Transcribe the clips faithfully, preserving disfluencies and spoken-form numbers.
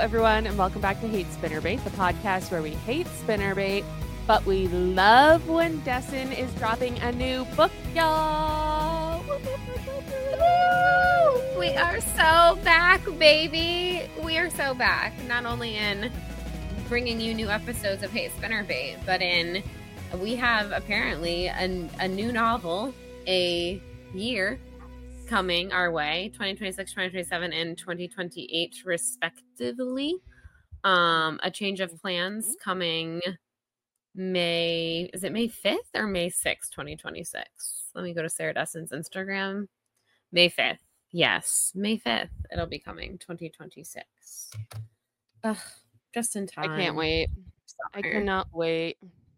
everyone, and welcome back to Hate Spinnerbait, the podcast where we hate spinnerbait, but we love when Destin is dropping a new book, y'all. Woo! We are so back, baby. We are so back, not only in bringing you new episodes of Hate Spinnerbait, but in we have apparently a, a new novel, a year coming our way, twenty twenty-six, twenty twenty-seven, and twenty twenty-eight respectively. Um, a change of plans coming May, is it May fifth or May sixth, twenty twenty-six? Let me go to Sarah Destin's Instagram. May fifth. Yes, May fifth. It'll be coming twenty twenty-six. Ugh, just in time. I can't wait. I cannot wait.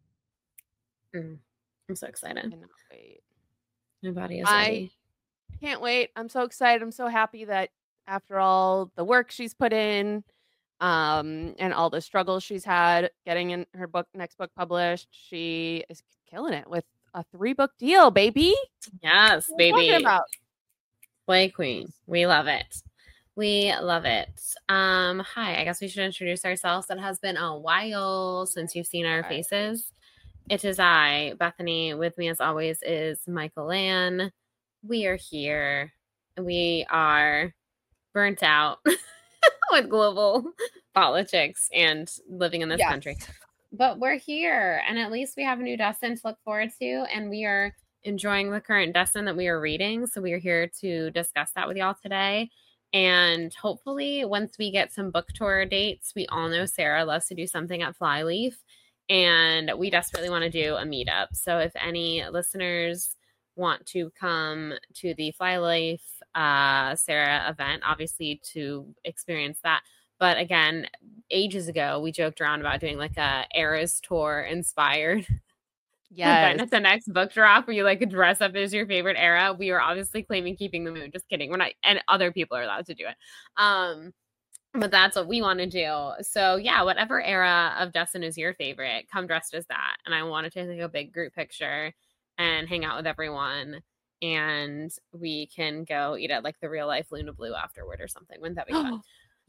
Mm, I'm so excited. I cannot wait. My body is ready. I can't wait. I'm so excited. I'm so happy that after all the work she's put in, um, and all the struggles she's had getting in her book, next book published, she is killing it with a three book deal, baby. Yes, What are baby. you talking about? Play Queen. We love it. We love it. Um, hi, I guess we should introduce ourselves. It has been a while since you've seen our faces. It is I, Bethany. With me, as always, is Michael Ann. We are here. We are burnt out with global politics and living in this Yes. country. But we're here, and at least we have a new Destin to look forward to, and we are enjoying the current Destin that we are reading. So we are here to discuss that with y'all today. And hopefully, once we get some book tour dates, we all know Sarah loves to do something at Flyleaf, and we desperately want to do a meetup. So if any listeners want to come to the Flyleaf uh, Sarah event, obviously to experience that. But again, ages ago, we joked around about doing like a Eras tour inspired Yes. event at the next book drop where you like dress up as your favorite era. We were obviously claiming keeping the moon. Just kidding. We're not, and other people are allowed to do it. Um, but that's what we want to do. So yeah, whatever era of Destin is your favorite, come dressed as that. And I want to take like a big group picture and hang out with everyone. And we can go eat at like the real life Luna Blue afterward or something. Wouldn't that be fun?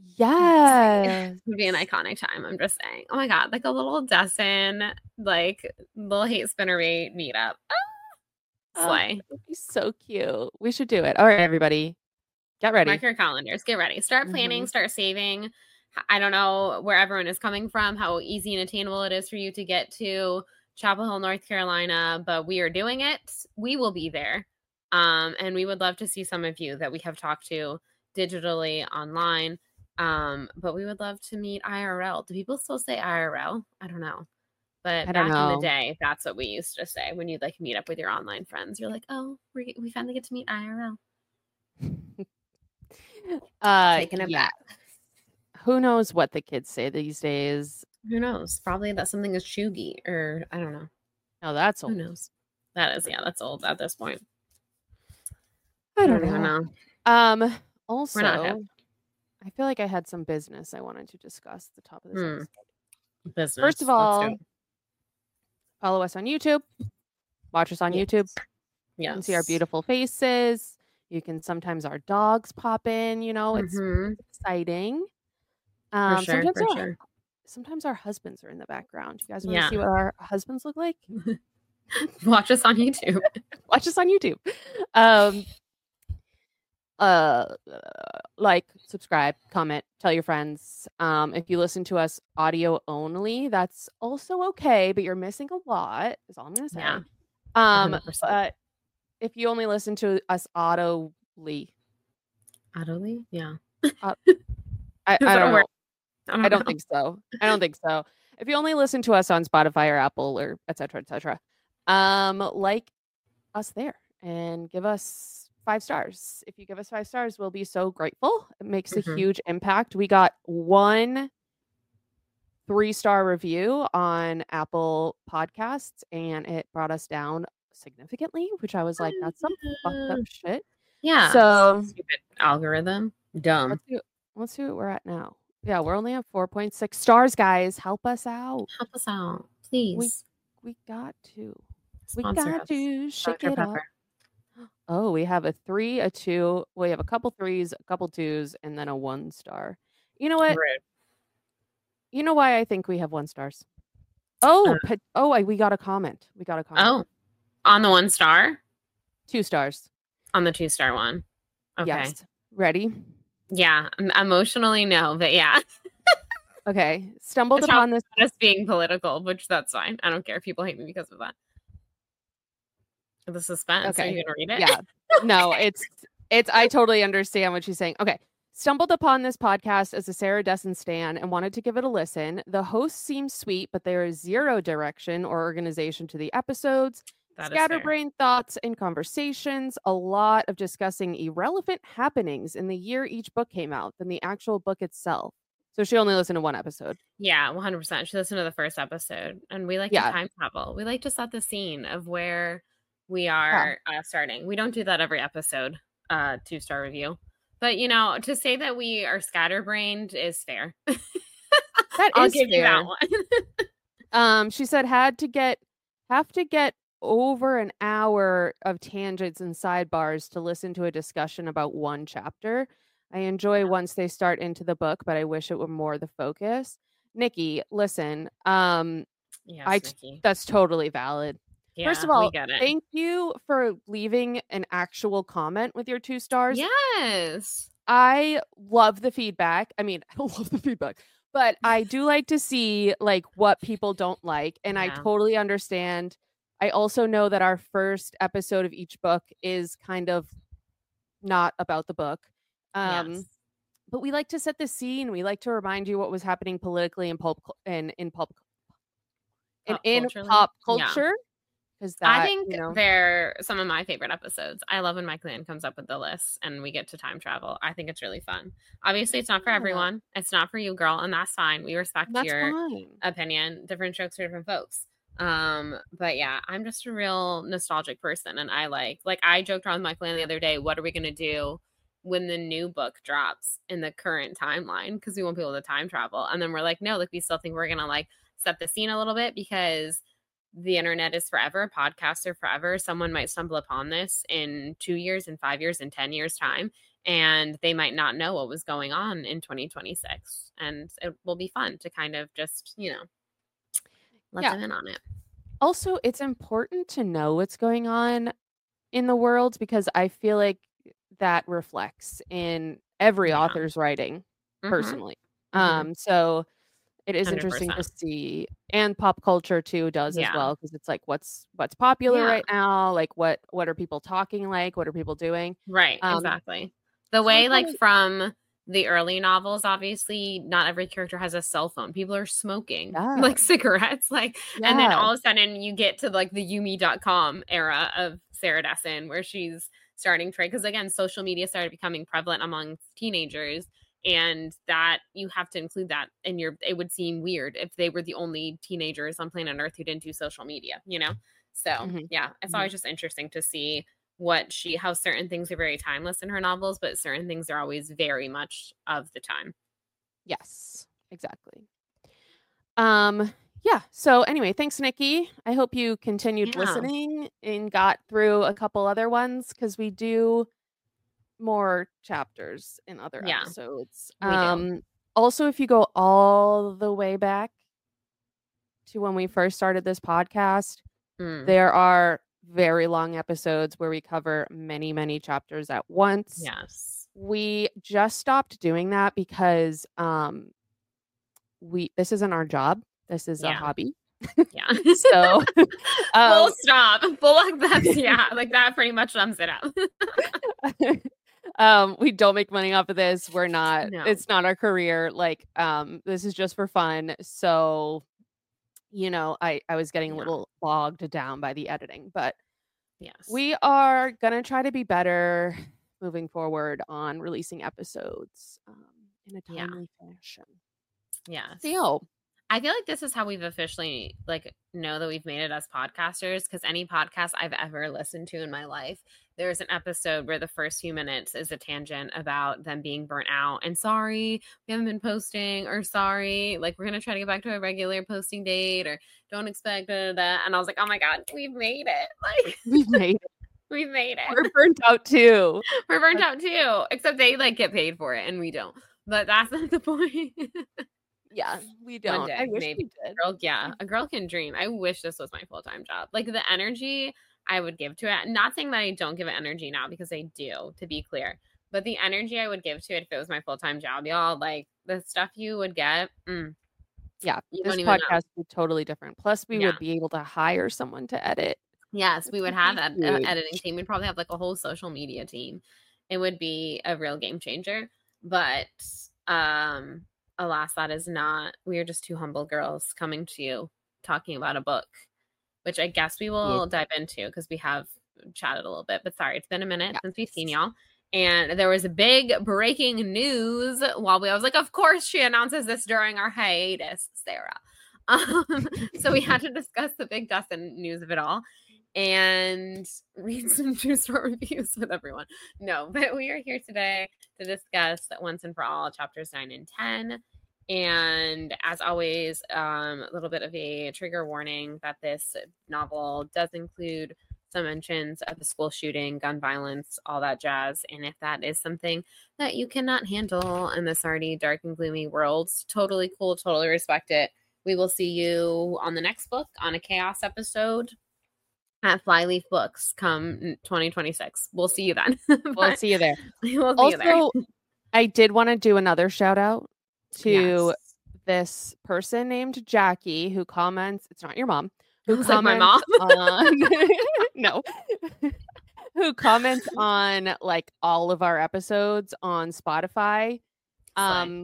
Yes. It would be an iconic time. I'm just saying. Oh my God. Like a little Destin, like little Hate Spinnerbait meetup. Ah, slay. Oh, that would be so cute. We should do it. All right, everybody. Get ready. Mark your calendars. Get ready. Start planning. Mhm. Start saving. I don't know where everyone is coming from, how easy and attainable it is for you to get to Chapel Hill, North Carolina, but we are doing it. We will be there. Um, and we would love to see some of you that we have talked to digitally online. Um, but we would love to meet I R L. Do people still say I R L? I don't know. But I back don't in know. the day, that's what we used to say when you'd like meet up with your online friends. You're like, oh, we we finally get to meet I R L. Uh, Taking it yeah. back. Who knows what the kids say these days? Who knows? Probably that something is chuggy or I don't know. No, that's Who old. knows? That is, yeah, that's old at this point. I don't even know. know. Um. Also, not hip. I feel like I had some business I wanted to discuss at the top of this Hmm. episode. Business. First of Let's do all, it. follow us on YouTube. Watch us on Yes. YouTube. You Yes. can see our beautiful faces. You can sometimes our dogs pop in. You know, it's Mhm. exciting. For Um, sure. sometimes For our sure. sometimes our husbands are in the background. You guys want to Yeah. see what our husbands look like? Watch us on YouTube. Watch us on YouTube. Um, uh, like, subscribe, comment, tell your friends. Um, if you listen to us audio only, that's also okay, but you're missing a lot. Is all I'm gonna say. Yeah. Um, one hundred percent. but if you only listen to us audibly, Audibly? Yeah. uh, I, I Is that a don't word? know. I don't, I don't know. think so. I don't think so. If you only listen to us on Spotify or Apple or et cetera, et cetera, um, like us there and give us five stars. If you give us five stars, we'll be so grateful. It makes a Mhm. huge impact. We got one three-star review on Apple Podcasts, and it brought us down significantly, which I was like, that's some fucked up shit. Yeah. So Stupid algorithm. Dumb. let's see, let's see what we're at now. Yeah, we're only at four point six stars, guys. Help us out. Help us out, please. We got to. We Sponsor got us. to shake Doctor it up. Pepper. Oh, we have a three, a two. We have a couple threes, a couple twos, and then a one star. You know what? Rude. You know why I think we have one stars? Oh, Uh, pa- oh, I, we got a comment. We got a comment. Oh, on the one star? Two stars. On the two star one. Okay. Yes. Ready? Yeah. em- Emotionally, no, but yeah. Okay. Stumbled It's upon this. just being political, which that's fine. I don't care if people hate me because of that. The suspense. Are Okay. you gonna read it? Yeah. No, it's it's I totally understand what she's saying. Okay. Stumbled upon this podcast as a Sarah Dessen stan and wanted to give it a listen. The host seems sweet, but there is zero direction or organization to the episodes. That is fair. Scatterbrained thoughts and conversations, a lot of discussing irrelevant happenings in the year each book came out than the actual book itself. So she only listened to one episode. Yeah, one hundred percent. She listened to the first episode, and we like Yeah. to time travel. We like to set the scene of where we are uh, starting. We don't do that every episode, uh, two star review. But, you know, to say that we are scatterbrained is fair. That I'll is give you fair. that one. Um, she said had to get have to get over an hour of tangents and sidebars to listen to a discussion about one chapter. I enjoy once they start into the book, but I wish it were more the focus. Nikki, listen, um, Yes, I t- Nikki. that's totally valid. Yeah, First of we all, get it. thank you for leaving an actual comment with your two stars. Yes. I love the feedback. I mean, I don't love the feedback, but I do like to see like what people don't like, and I Yeah. totally understand. I also know that our first episode of each book is kind of not about the book. Um Yes. but we like to set the scene. We like to remind you what was happening politically in pulp cu- and in pulp and Pop in culturally? pop Yeah. culture. Because that I think you know they're some of my favorite episodes. I love when my clan comes up with the lists and we get to time travel. I think it's really fun. Obviously, it's not for Yeah. everyone. It's not for you, girl, and that's fine. We respect that's your fine. opinion. Different strokes for different folks. Um, but yeah, I'm just a real nostalgic person, and I like like I joked around with my clan the other day. What are we gonna do when the new book drops in the current timeline? Because we won't be able to time travel. And then we're like, no, like we still think we're gonna like set the scene a little bit because the internet is forever, podcasts are forever. Someone might stumble upon this in two years, in five years, in ten years time, and they might not know what was going on in twenty twenty-six. And it will be fun to kind of just, you know, let Yeah. them in on it. Also, it's important to know what's going on in the world because I feel like that reflects in every Yeah. author's writing Mhm. personally. Mhm. Um, so it is interesting to one hundred percent. see, and pop culture too does as Yeah. well because it's like what's what's popular Yeah. right now, like what what are people talking like, what are people doing? Right, Um, exactly. The so I way, thought like, it- from the early novels, obviously, not every character has a cell phone. People are smoking, like, Yeah. cigarettes, like, and then Yeah. all of a sudden you get to, like, the Yumi dot com era of Sarah Dessen, where she's starting trade. Because, again, social media started becoming prevalent among teenagers, and that you have to include that in your, it would seem weird if they were the only teenagers on planet Earth who didn't do social media, you know? So, Mhm. yeah, it's Mhm. always just interesting to see what she, how certain things are very timeless in her novels, but certain things are always very much of the time. Yes, exactly. Um, yeah. So anyway, thanks, Nikki. I hope you continued Yeah. listening and got through a couple other ones because we do more chapters in other Yeah, episodes. we do. Um, also, if you go all the way back to when we first started this podcast, Mm, there are very long episodes where we cover many, many chapters at once. yes. We just stopped doing that because um we this isn't our job. This is a Yeah. hobby. Yeah. So Full um, stop. Full like that's yeah, like that pretty much sums it up. um we don't make money off of this. We're not No. it's not our career. Like um this is just for fun. So you know, I I was getting a Yeah. little bogged down by the editing, but Yes. we are gonna try to be better moving forward on releasing episodes um, in a Yeah. timely fashion. Yes. So, yo, I feel like this is how we've officially like know that we've made it as podcasters, because any podcast I've ever listened to in my life, there's an episode where the first few minutes is a tangent about them being burnt out and sorry, we haven't been posting, or sorry, like we're gonna try to get back to a regular posting date, or don't expect that. And I was like, oh my god, we've made it. Like we made it. we've made it. We're burnt out too. We're burnt out too. Except they like get paid for it and we don't. But that's not the point. Yeah, we One don't. day, I wish maybe. we did. Girl, yeah, a girl can dream. I wish this was my full-time job. Like the energy I would give to it. Not saying that I don't give it energy now because I do, to be clear. But the energy I would give to it if it was my full-time job, y'all, like the stuff you would get. Mm, Yeah, you this don't even know. podcast would be totally different. Plus, we Yeah. would be able to hire someone to edit. Yes, which we would would have be an uh, huge. editing team. We'd probably have like a whole social media team. It would be a real game changer. But um, alas, that is not. We are just two humble girls coming to you talking about a book, which I guess we will dive into because we have chatted a little bit. But sorry, it's been a minute Yeah. since we've seen y'all. And there was a big breaking news while we, I was like, of course she announces this during our hiatus, Sarah. Um, so we had to discuss the big Dustin news of it all and read some true story reviews with everyone. No, but we are here today to discuss Once and For All chapters nine and ten. And as always, um, a little bit of a trigger warning that this novel does include some mentions of the school shooting, gun violence, all that jazz. And if that is something that you cannot handle in this already dark and gloomy world, totally cool, totally respect it. We will see you on the next book on a chaos episode at Flyleaf Books come twenty twenty-six. We'll see you then. We'll see you there. We'll see also, you there. I did want to do another shout out to Yes. this person named Jackie who comments. It's not your mom. Who Who's like my comments mom? on no. Who comments on like all of our episodes on Spotify. Um,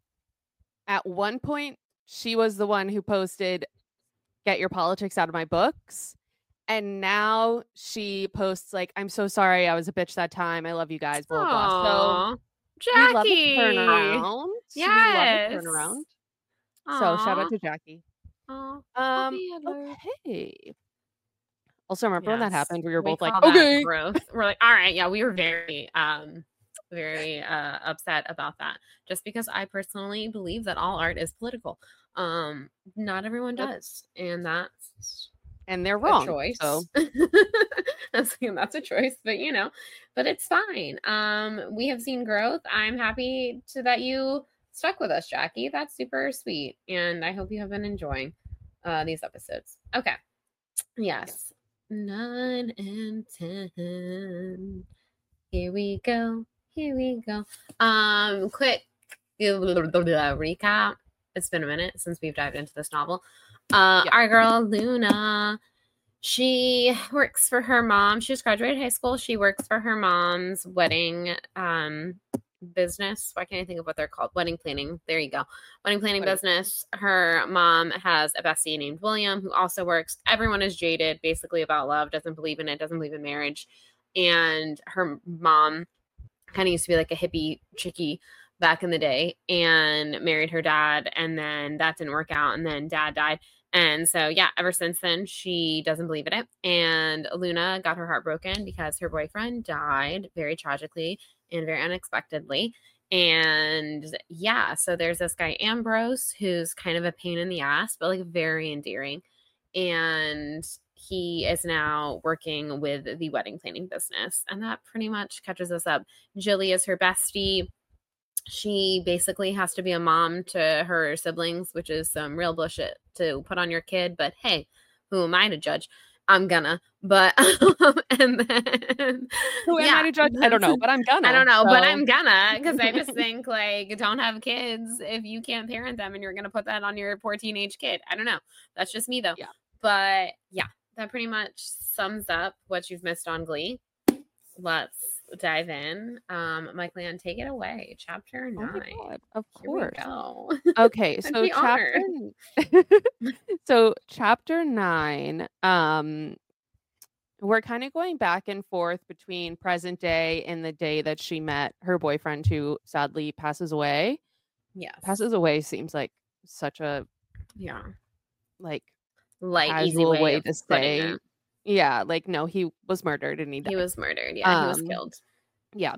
at one point, she was the one who posted, "Get your politics out of my books." And now she posts like, "I'm so sorry, I was a bitch that time. I love you guys." Blah blah. Aw, So Jackie. we love a turnaround. Yes. We love a turnaround. So shout Aw. out to Jackie. Aw, Um. puppy alert. Okay. Also, remember when that Yes. happened? We were We both like, call that "Okay." growth. We're like, all right, yeah, we were very, um, very uh, upset about that. Just because I personally believe that all art is political. Um, not everyone Yep. does, and that's And they're a wrong. choice. So that's, that's a choice, but you know, but it's fine. Um, we have seen growth. I'm happy to that you stuck with us, Jackie. That's super sweet, and I hope you have been enjoying uh, these episodes. Okay, yes, nine and ten. Here we go. Here we go. Um, quick recap. It's been a minute since we've dived into this novel. Uh, Yeah. Our girl Luna, she works for her mom. She just graduated high school. She works for her mom's wedding um business. Why can't I think of what they're called? Wedding planning. There you go. Wedding planning Wedding. business. Her mom has a bestie named William who also works. Everyone is jaded basically about love, doesn't believe in it, doesn't believe in marriage. And her mom kind of used to be like a hippie chickie back in the day and married her dad, and then that didn't work out, and then dad died. And so, yeah, ever since then, she doesn't believe in it. And Luna got her heart broken because her boyfriend died very tragically and very unexpectedly. And yeah, so there's this guy, Ambrose, who's kind of a pain in the ass, but like very endearing. And he is now working with the wedding planning business. And that pretty much catches us up. Jilly is her bestie. She basically has to be a mom to her siblings, which is some real bullshit to put on your kid. But hey, who am I to judge? I'm gonna. But um, and then who am I to judge? I don't know, but I'm gonna. I don't know, so. but I'm gonna, because I just think like don't have kids if you can't parent them, and you're gonna put that on your poor teenage kid. I don't know. That's just me though. Yeah. But yeah, that pretty much sums up what you've missed on Glee. Let's dive in. Um, Mike Leon, take it away. Chapter Oh my nine. God, of Here we course. go. Okay, so be chapter so chapter nine. Um, we're kind of going back and forth between present day and the day that she met her boyfriend, who sadly passes away. Yes. Passes away seems like such a Yeah. like Light, easy casual way, way of to putting say. it. Yeah, like no, he was murdered and he died. He was murdered. Yeah, he was Um, killed. Yeah.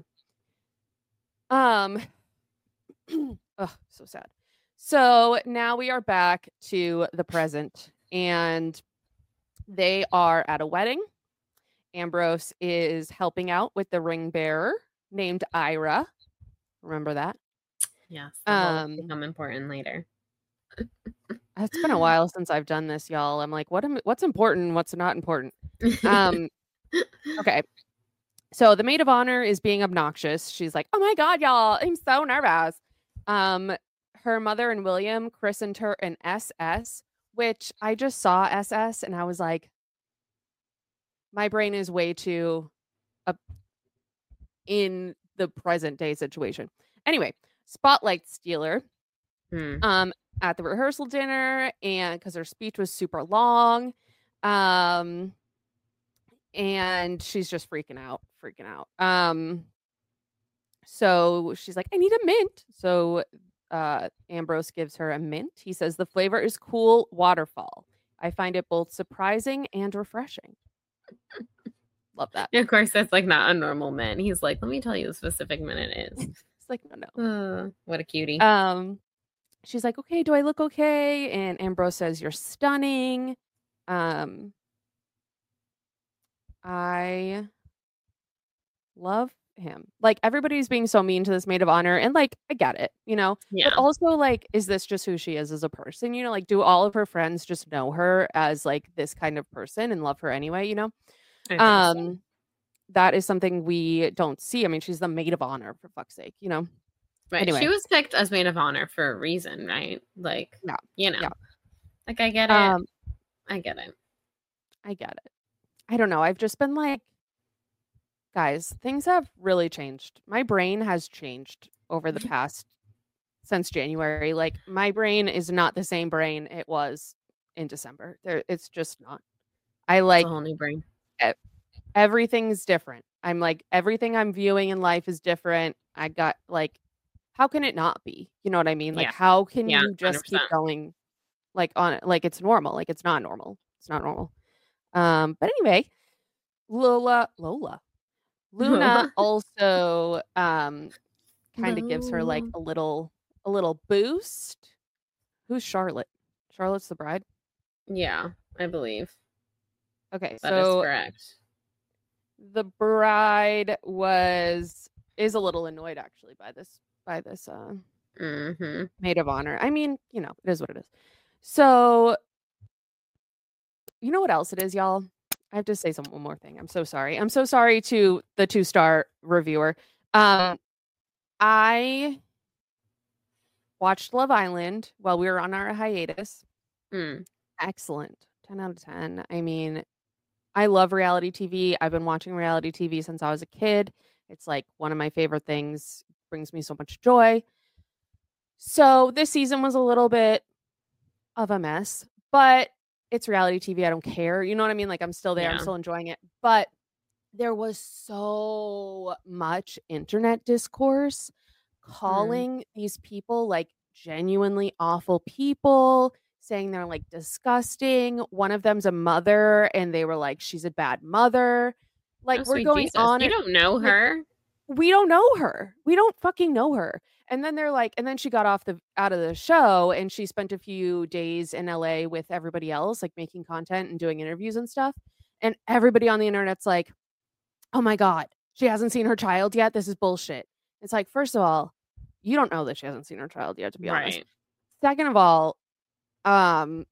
Um. Oh, so sad. So now we are back to the present, and they are at a wedding. Ambrose is helping out with the ring bearer named Ira. Remember that? Yes. That will Um. become important later. It's been a while since I've done this, y'all. I'm like, what am what's important, what's not important? Um, okay. So the maid of honor is being obnoxious. She's like, "Oh my god, y'all, I'm so nervous." Um, her mother and William christened her an S S, which I just saw S S and I was like, my brain is way too up in the present day situation. Anyway, spotlight stealer. Hmm. Um, at the rehearsal dinner, and because her speech was super long, um, and she's just freaking out, freaking out. Um, so she's like, "I need a mint." So uh, Ambrose gives her a mint. He says the flavor is cool waterfall. I find it both surprising and refreshing. Love that. Of course, that's like not a normal mint. He's like, let me tell you the specific mint it is. It's like, no, no. Uh, what a cutie. Um, she's like, "Okay, do I look okay?" And Ambrose says, "You're stunning." Um, I love him. Like, everybody's being so mean to this maid of honor, and like, I get it, you know. Yeah. But also, like, is this just who she is as a person? You know, like, do all of her friends just know her as like this kind of person and love her anyway? You know, I think um, so. that is something we don't see. I mean, she's the maid of honor, for fuck's sake, you know. Right. Anyway. She was picked as maid of honor for a reason, right? Like, Yeah. you know, Yeah. like I get it. Um, I get it. I get it. I don't know. I've just been like, guys, things have really changed. My brain has changed over the past since January. Like, my brain is not the same brain it was in December. There, it's just not. I like It's a whole new brain. e- everything's different. I'm like, everything I'm viewing in life is different. I got like, how can it not be? You know what I mean? Like, Yeah. how can Yeah, you just keep one hundred percent. going like on it? Like, it's normal. Like, it's not normal. It's not normal. Um, but anyway, Lola, Lola, Luna also um kind of gives her like a little a little boost. Who's Charlotte? Charlotte's the bride? Yeah, I believe. Okay, That is so correct. the bride was is a little annoyed actually by this by this uh Mm-hmm. maid of honor. I mean, you know, it is what it is. So you know what else it is, y'all? I have to say some one more thing. I'm so sorry. I'm so sorry to the two-star reviewer. Um I watched Love Island while we were on our hiatus. Mm. Excellent. ten out of ten. I mean, I love reality T V. I've been watching reality T V since I was a kid. It's like one of my favorite things. Brings me so much joy. So this season was a little bit of a mess, but it's reality T V. I don't care. You know what I mean? Like, I'm still there. I'm Yeah. still enjoying it. But there was so much internet discourse calling these people like genuinely awful people, saying they're like disgusting. One of them's a mother, and they were like, she's a bad mother. Like, Oh, we're sweet going Jesus. on. You and- don't know like, her. we don't know her. We don't fucking know her. And then they're like, and then she got off the out of the show, and she spent a few days in L A with everybody else, like making content and doing interviews and stuff. And everybody on the internet's like, oh my God, she hasn't seen her child yet. This is bullshit. It's like, first of all, you don't know that she hasn't seen her child yet, to be honest. Right. Second of all, um,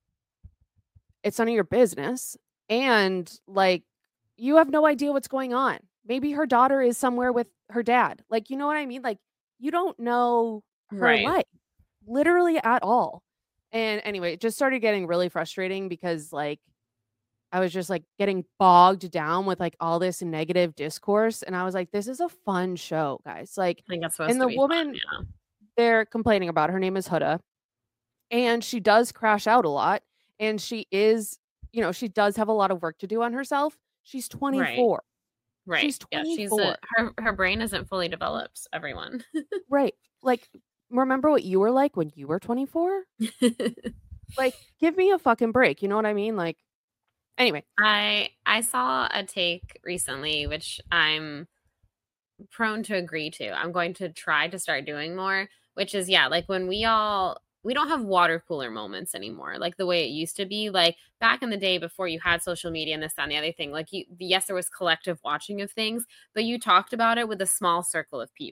it's none of your business. And like, you have no idea what's going on. Maybe her daughter is somewhere with her dad. Like, you know what I mean? Like, you don't know her Right. life literally at all. And anyway, it just started getting really frustrating because like I was just like getting bogged down with like all this negative discourse. And I was like, this is a fun show, guys. Like, I think that's supposed and to the be woman fun, yeah. they're complaining about, her name is Huda. And she does crash out a lot. And she is, you know, she does have a lot of work to do on herself. She's twenty-four. Right. She's Yeah, she's twenty-four. a, her her brain isn't fully developed, everyone. Right. Like, remember what you were like when you were twenty-four? Like, give me a fucking break. You know what I mean? Like, anyway. I I saw a take recently, which I'm prone to agree to. I'm going to try to start doing more, which is, yeah, like when we all, we don't have water cooler moments anymore, like the way it used to be. Like back in the day before you had social media and this, that, and the other thing, like you, yes, there was collective watching of things, but you talked about it with a small circle of people.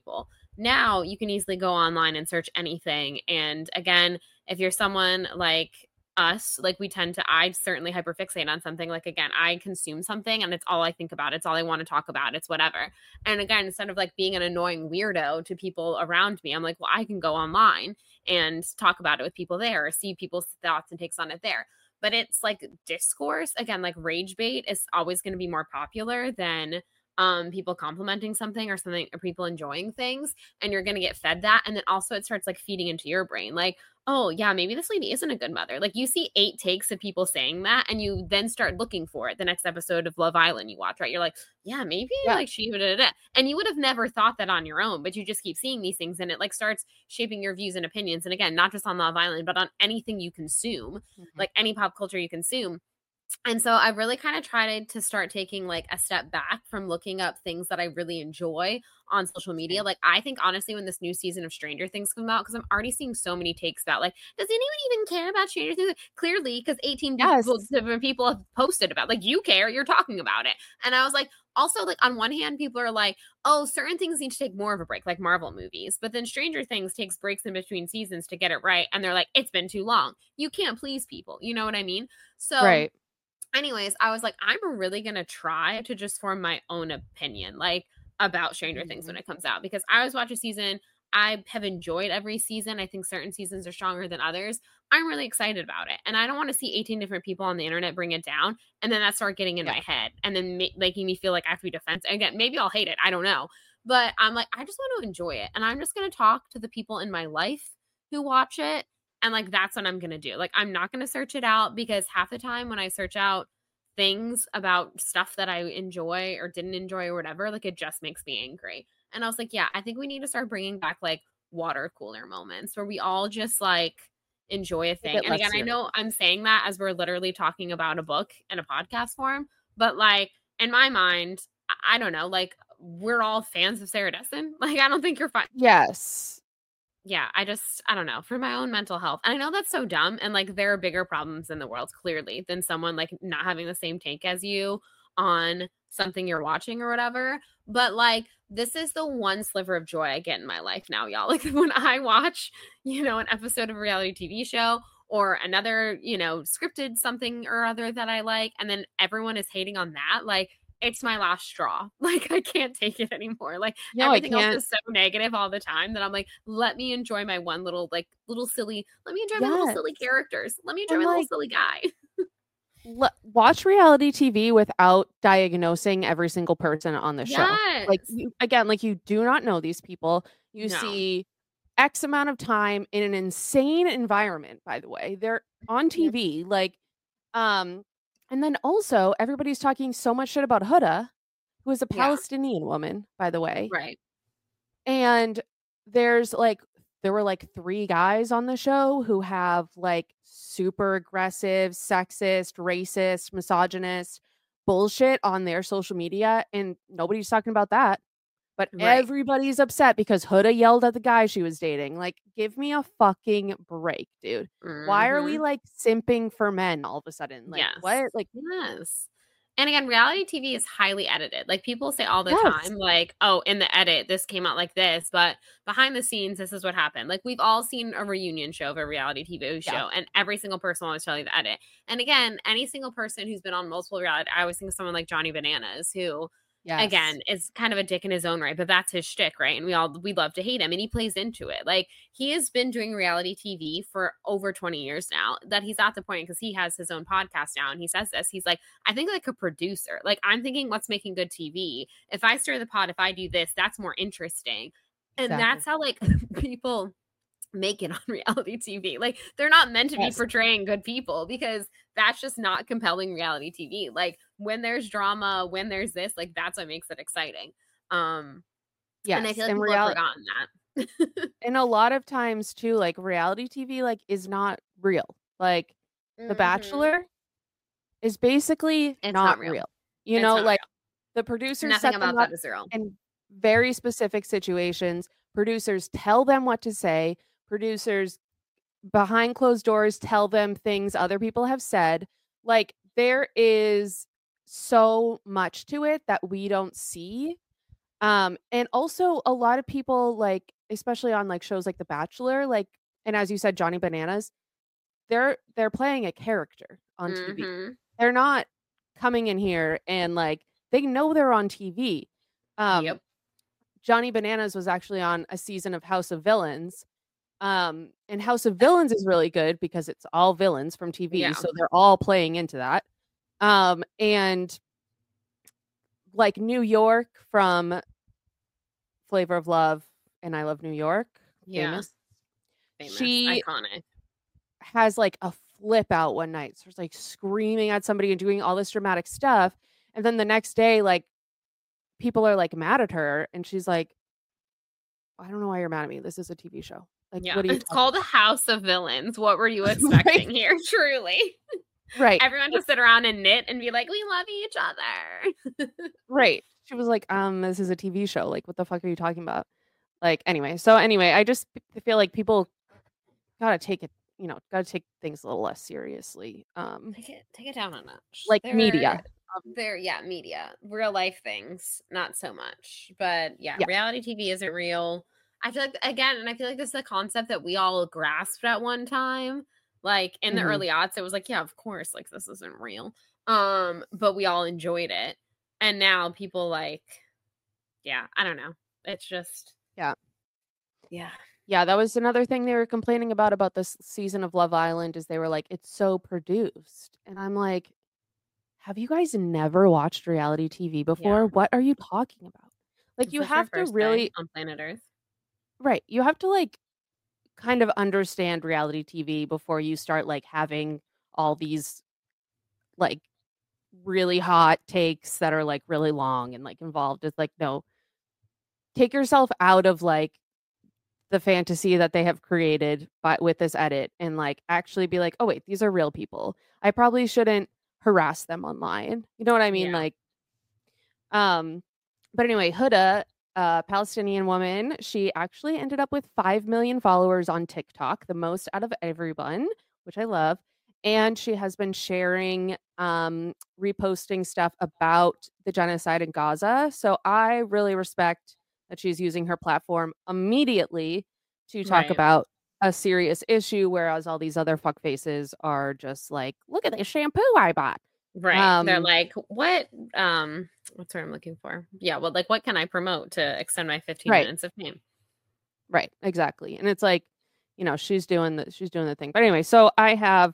Now you can easily go online and search anything. And again, if you're someone like us, like we tend to, I certainly hyperfixate on something. Like, again, I consume something and it's all I think about. It's all I want to talk about. It's whatever. And again, instead of like being an annoying weirdo to people around me, I'm like, well, I can go online and talk about it with people there, or see people's thoughts and takes on it there. But it's like discourse, again, like rage bait is always going to be more popular than um people complimenting something or something, or people enjoying things, and you're going to get fed that. And then also it starts like feeding into your brain, like, oh yeah, maybe this lady isn't a good mother. Like you see eight takes of people saying that, and you then start looking for it the next episode of Love Island you watch, right? You're like, yeah, maybe yeah. like she would, and you would have never thought that on your own, but you just keep seeing these things, and it like starts shaping your views and opinions. And again, not just on Love Island, but on anything you consume, mm-hmm. like any pop culture you consume. And so I've really kind of tried to start taking like a step back from looking up things that I really enjoy on social media. Like I think honestly, when this new season of Stranger Things comes out, because I'm already seeing so many takes about like, does anyone even care about Stranger Things? Clearly, because eighteen yes. people, different people have posted about, like, you care, you're talking about it. And I was like, also, like, on one hand, people are like, oh, certain things need to take more of a break, like Marvel movies. But then Stranger Things takes breaks in between seasons to get it right. And they're like, it's been too long. You can't please people. You know what I mean? So right. anyways, I was like, I'm really going to try to just form my own opinion, like, about Stranger mm-hmm. Things when it comes out. Because I always watch a season. I have enjoyed every season. I think certain seasons are stronger than others. I'm really excited about it. And I don't want to see eighteen different people on the internet bring it down, and then that start getting in yeah. my head, and then ma- making me feel like I have to be defensive. Again, maybe I'll hate it. I don't know. But I'm like, I just want to enjoy it. And I'm just going to talk to the people in my life who watch it. And like, that's what I'm going to do. Like, I'm not going to search it out, because half the time when I search out things about stuff that I enjoy or didn't enjoy or whatever, like, it just makes me angry. And I was like, yeah, I think we need to start bringing back like water cooler moments where we all just like enjoy a thing. And again, I know I'm saying that as we're literally talking about a book in a podcast form, but like in my mind, I don't know, like, we're all fans of Sarah Dessen. Like, I don't think you're fine. Yes. Yeah, I just, I don't know, for my own mental health. And I know that's so dumb. And like, there are bigger problems in the world, clearly, than someone like not having the same take as you on something you're watching or whatever. But like, this is the one sliver of joy I get in my life now, y'all. Like, when I watch, you know, an episode of a reality T V show or another, you know, scripted something or other that I like, and then everyone is hating on that, like, it's my last straw. Like, I can't take it anymore. Like, no, everything else is so negative all the time that I'm like, let me enjoy my one little, like, little silly, let me enjoy yes. my little silly characters. Let me enjoy and my like, little silly guy. l- watch reality T V without diagnosing every single person on the show. Yes. Like, you, again, like, you do not know these people. You No. see X amount of time in an insane environment, by the way. They're on T V. Like, um, and then also everybody's talking so much shit about Huda, who is a Yeah. Palestinian woman, by the way. Right. And there's like, there were like three guys on the show who have like super aggressive, sexist, racist, misogynist bullshit on their social media. And nobody's talking about that. But Right. everybody's upset because Huda yelled at the guy she was dating. Like, give me a fucking break, dude. Why are we Mhm. like simping for men all of a sudden? Like, Yes. what? Like, Yes. And again, reality T V is highly edited. Like, people say all the Yes. time, like, oh, in the edit, this came out like this, but behind the scenes, this is what happened. Like, we've all seen a reunion show of a reality T V show, Yeah. and every single person will always tell you the edit. And again, any single person who's been on multiple reality, I always think of someone like Johnny Bananas, who yes. again is kind of a dick in his own right, but that's his shtick, right? And we all we love to hate him, and he plays into it. Like, he has been doing reality T V for over twenty years now, that he's at the point, because he has his own podcast now, and he says this, he's like, I think like a producer, like, I'm thinking, what's making good T V? If I stir the pot, if I do this, that's more interesting. And Exactly. that's how like people make it on reality T V. Like, they're not meant to Yes. be portraying good people, because that's just not compelling reality T V. Like, when there's drama, when there's this, like, that's what makes it exciting. Um, Yes. and I feel like and people real- have forgotten that. and a lot of times too, like, reality T V like is not real. Like, The Mhm. Bachelor is basically It's not not real. real. You It's know, not like, the producers Nothing set about them up that is real. in very specific situations. Producers tell them what to say. Producers behind closed doors tell them things other people have said. Like, there is so much to it that we don't see. Um, and also a lot of people, like, especially on, like, shows like The Bachelor, like and as you said, Johnny Bananas, they're they're playing a character on T V. Mhm. They're not coming in here and, like they know they're on T V. Um, Yep. Johnny Bananas was actually on a season of House of Villains, um, and House of Villains is really good because it's all villains from T V, Yeah. so they're all playing into that. Um, and like New York from Flavor of Love and I Love New York, Yeah. famous. Famous. She Iconic. has like a flip out one night. So she's like screaming at somebody and doing all this dramatic stuff. And then the next day, like people are like mad at her and she's like, I don't know why you're mad at me. This is a T V show. Like, Yeah. what are you It's talking called House of Villains. What were you expecting right? here? Truly. Right. Everyone just sit around and knit and be like, we love each other. Right. She was like, um, this is a T V show. Like, what the fuck are you talking about? Like, anyway. So anyway, I just p- feel like people gotta take it, you know, gotta take things a little less seriously. Um, Take it take it down a notch. like There media. there yeah, media. Real life things, not so much. But yeah, Yeah. reality T V isn't real. I feel like again, and I feel like this is a concept that we all grasped at one time. Like in the Mhm. early aughts, it was like, yeah, of course, like this isn't real. Um, but we all enjoyed it. And now people like, yeah, I don't know. It's just Yeah. yeah. Yeah, that was another thing they were complaining about about this season of Love Island is they were like, "It's so produced." And I'm like, "Have you guys never watched reality T V Yeah. before? What are you talking about?" Like, Is you this your have to first day really on planet Earth? right, you have to, like, kind of understand reality T V before you start, like, having all these, like, really hot takes that are, like, really long and, like, involved. It's like, no, take yourself out of, like, the fantasy that they have created by with this edit and, like, actually be like, "Oh, wait, these are real people. I probably shouldn't harass them online." You know what I mean? Yeah. Like, um, but anyway, Huda, a Palestinian woman, she actually ended up with five million followers on TikTok, the most out of everyone, which I love. And she has been sharing, um, reposting stuff about the genocide in Gaza. So I really respect that she's using her platform immediately to talk Right. about a serious issue, whereas all these other fuck faces are just like, look at this shampoo I bought. Right. They're Um, like, what um what's what I'm looking for? Yeah, well, like what can I promote to extend my fifteen right. minutes of fame? Right, exactly, and it's like, you know, she's doing the she's doing the thing. But anyway, so I have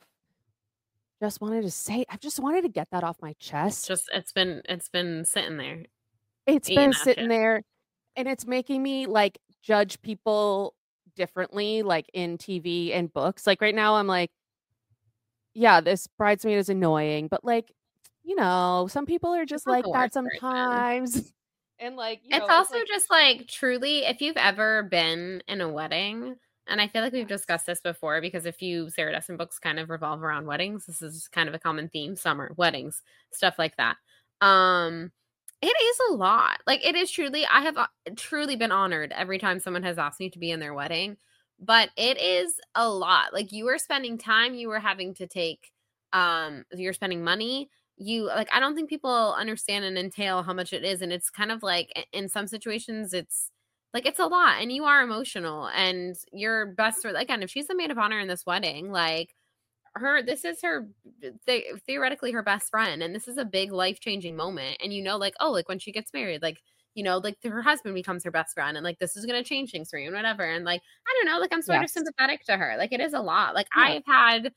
just wanted to say I've just wanted to get that off my chest. Just it's been it's been sitting there It's eating been at you. sitting there and it's making me, like, judge people differently, like, in T V and books. Like, right now, I'm like, "Yeah, this bridesmaid is annoying," but, like, you know, some people are She's just not like the that worst person. sometimes. And, like, you It's know, it's also like just like truly, if you've ever been in a wedding, and I feel like we've yes. discussed this before because a few Sarah Dessen books kind of revolve around weddings. This is kind of a common theme, summer, weddings, stuff like that. Um, it is a lot. Like it is truly, I have uh, truly been honored every time someone has asked me to be in their wedding, but it is a lot. Like you are spending time, you are having to take, um, you're spending money, you like I don't think people understand and entail how much it is, and it's kind of like i- in some situations it's like it's a lot and you are emotional and your best friend again if she's the maid of honor in this wedding like her this is her the, theoretically her best friend and this is a big life-changing moment and you know like oh like when she gets married like you know like her husband becomes her best friend and like this is going to change things for you and whatever and like I don't know like I'm sort of Yes. sympathetic to her like it is a lot like Yeah. I've had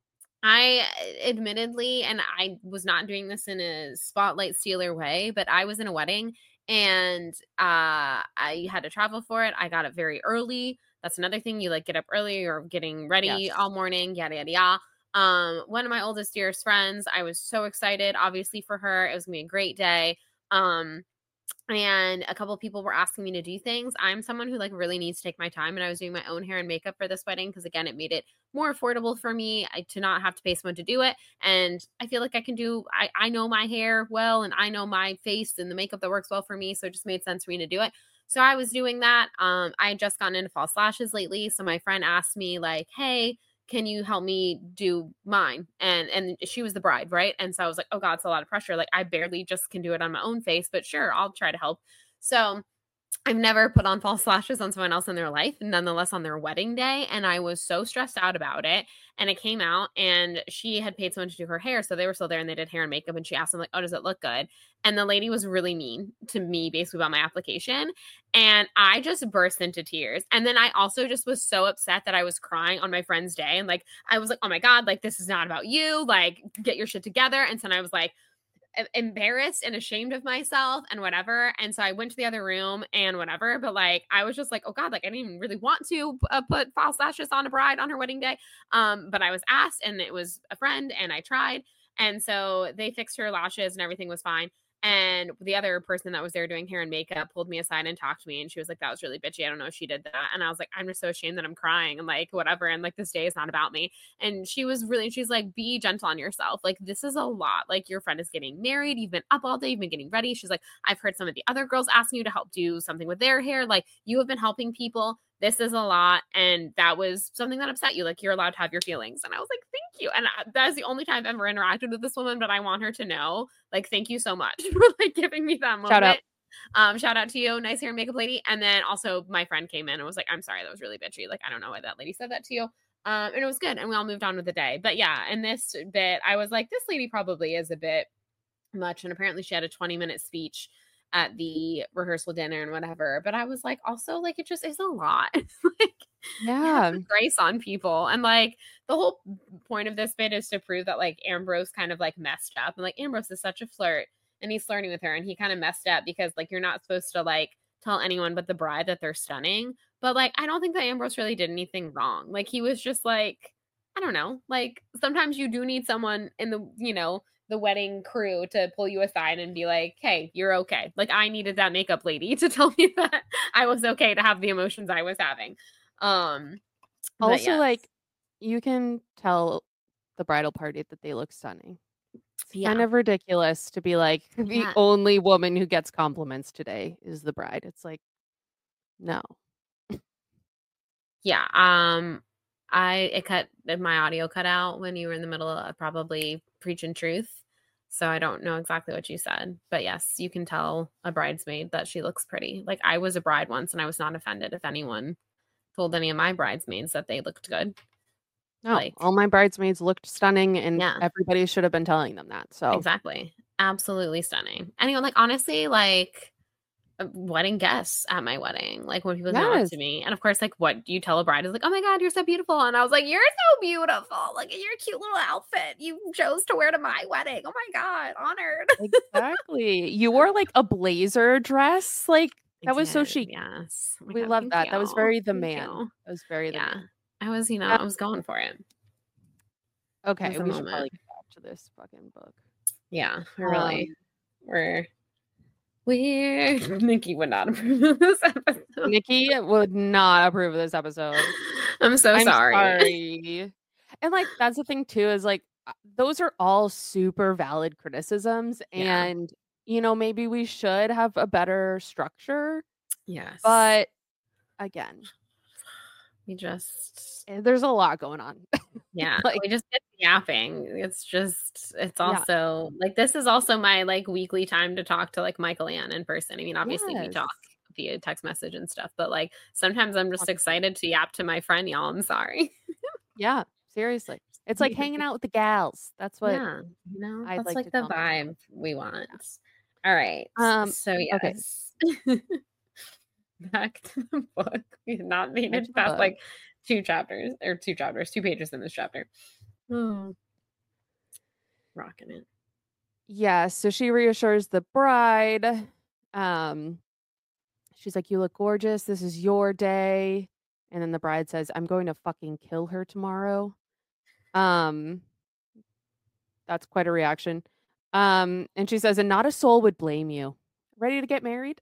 I admittedly, and I was not doing this in a spotlight stealer way, but I was in a wedding and uh I had to travel for it. I got up very early. That's another thing. You like get up early or getting ready Yes. all morning, yada yada yada. Um, one of my oldest dearest friends, I was so excited, obviously, for her. It was gonna be a great day. Um, and a couple of people were asking me to do things. I'm someone who like really needs to take my time and I was doing my own hair and makeup for this wedding because again it made it more affordable for me I, to not have to pay someone to do it and I feel like I can do I, I know my hair well and I know my face and the makeup that works well for me so it just made sense for me to do it so I was doing that um I had just gotten into false lashes lately so my friend asked me like hey can you help me do mine and and she was the bride right and so I was like oh god it's a lot of pressure like I barely just can do it on my own face but sure I'll try to help So I've never put on false lashes on someone else in their life, nonetheless on their wedding day. And I was so stressed out about it. And it came out and she had paid someone to do her hair. So they were still there and they did hair and makeup. And she asked them like, oh, does it look good? And the lady was really mean to me basically about my application. And I just burst into tears. And then I also just was so upset that I was crying on my friend's day. And like, I was like, oh my God, like this is not about you. Like get your shit together. And so I was like, embarrassed and ashamed of myself and whatever. And so I went to the other room and whatever. But like, I was just like, oh God, like I didn't even really want to uh, put false lashes on a bride on her wedding day. Um, but I was asked and it was a friend and I tried. And so they fixed her lashes and everything was fine. And the other person that was there doing hair and makeup pulled me aside and talked to me. And she was like, that was really bitchy. I don't know if she did that. And I was like, I'm just so ashamed that I'm crying and like, whatever. And like, this day is not about me. And she was really, she's like, be gentle on yourself. Like, this is a lot. Like your friend is getting married. You've been up all day. You've been getting ready. She's like, I've heard some of the other girls asking you to help do something with their hair. Like you have been helping people. This is a lot. And that was something that upset you. Like you're allowed to have your feelings. And I was like, thank you. And that is the only time I've ever interacted with this woman, but I want her to know, like, thank you so much for like giving me that moment. Shout out. Um, shout out to you, nice hair and makeup lady. And then also my friend came in and was like, I'm sorry, that was really bitchy. Like, I don't know why that lady said that to you. Um, and it was good. And we all moved on with the day. But yeah, in this bit, I was like, this lady probably is a bit much. And apparently she had a twenty minute speech at the rehearsal dinner and whatever. But I was like, also, like, it just is a lot. Like, yeah, grace on people. And like, the whole point of this bit is to prove that like Ambrose kind of like messed up. And like, Ambrose is such a flirt and he's flirting with her and he kind of messed up because like, you're not supposed to like tell anyone but the bride that they're stunning. But like, I don't think that Ambrose really did anything wrong. Like, he was just like, I don't know, like sometimes you do need someone in the, you know, the wedding crew to pull you aside and be like, hey, you're okay. Like I needed that makeup lady to tell me that I was okay to have the emotions I was having. Um, also, yes. like, you can tell the bridal party that they look stunning. It's Yeah. kind of ridiculous to be like, the Yeah. only woman who gets compliments today is the bride. It's like, no. Yeah. Um, I, it cut, my audio cut out when you were in the middle of probably preaching truth. So I don't know exactly what you said, but yes, you can tell a bridesmaid that she looks pretty. Like I was a bride once and I was not offended if anyone told any of my bridesmaids that they looked good. No, like, all my bridesmaids looked stunning and yeah. everybody should have been telling them that. So exactly. Absolutely stunning. Anyone like, honestly, like wedding guests at my wedding, like when people come up yes. to me and of course, like what do you tell a bride is like, oh my God, you're so beautiful. And I was like, you're so beautiful. Like your cute little outfit you chose to wear to my wedding. Oh my God, honored. Exactly. You wore like a blazer dress. Like that was so chic. Yes. Oh we God, love that. you. That was very the thank man. You. That was very the yeah. man. I was, you know, Uh, I was going for it. Okay, it we moment. should probably get back to this fucking book. Yeah, really. Um, we're weird. Nikki would not approve of this episode. Nikki would not approve of this episode. I'm so I'm sorry. sorry. And like that's the thing too, is like those are all super valid criticisms. Yeah. And you know, maybe we should have a better structure. Yes. But again, we just there's a lot going on. Yeah. like, we just get yapping. It's just it's also yeah. like this is also my like weekly time to talk to like Michael Ann in person. I mean, obviously yes. we talk via text message and stuff, but like sometimes I'm just excited to yap to my friend, y'all. I'm sorry. yeah, seriously. It's like hanging out with the gals. That's what yeah, you know, I'd that's like, like to the vibe them. we want. Yeah. All right. Um so yes. Okay. Back to the book. We have not made it past like two chapters or two chapters, two pages in this chapter. Oh. Rocking it. Yeah, so she reassures the bride. Um she's like, you look gorgeous. This is your day. And then the bride says, I'm going to fucking kill her tomorrow. Um that's quite a reaction. Um and she says, and not a soul would blame you. Ready to get married?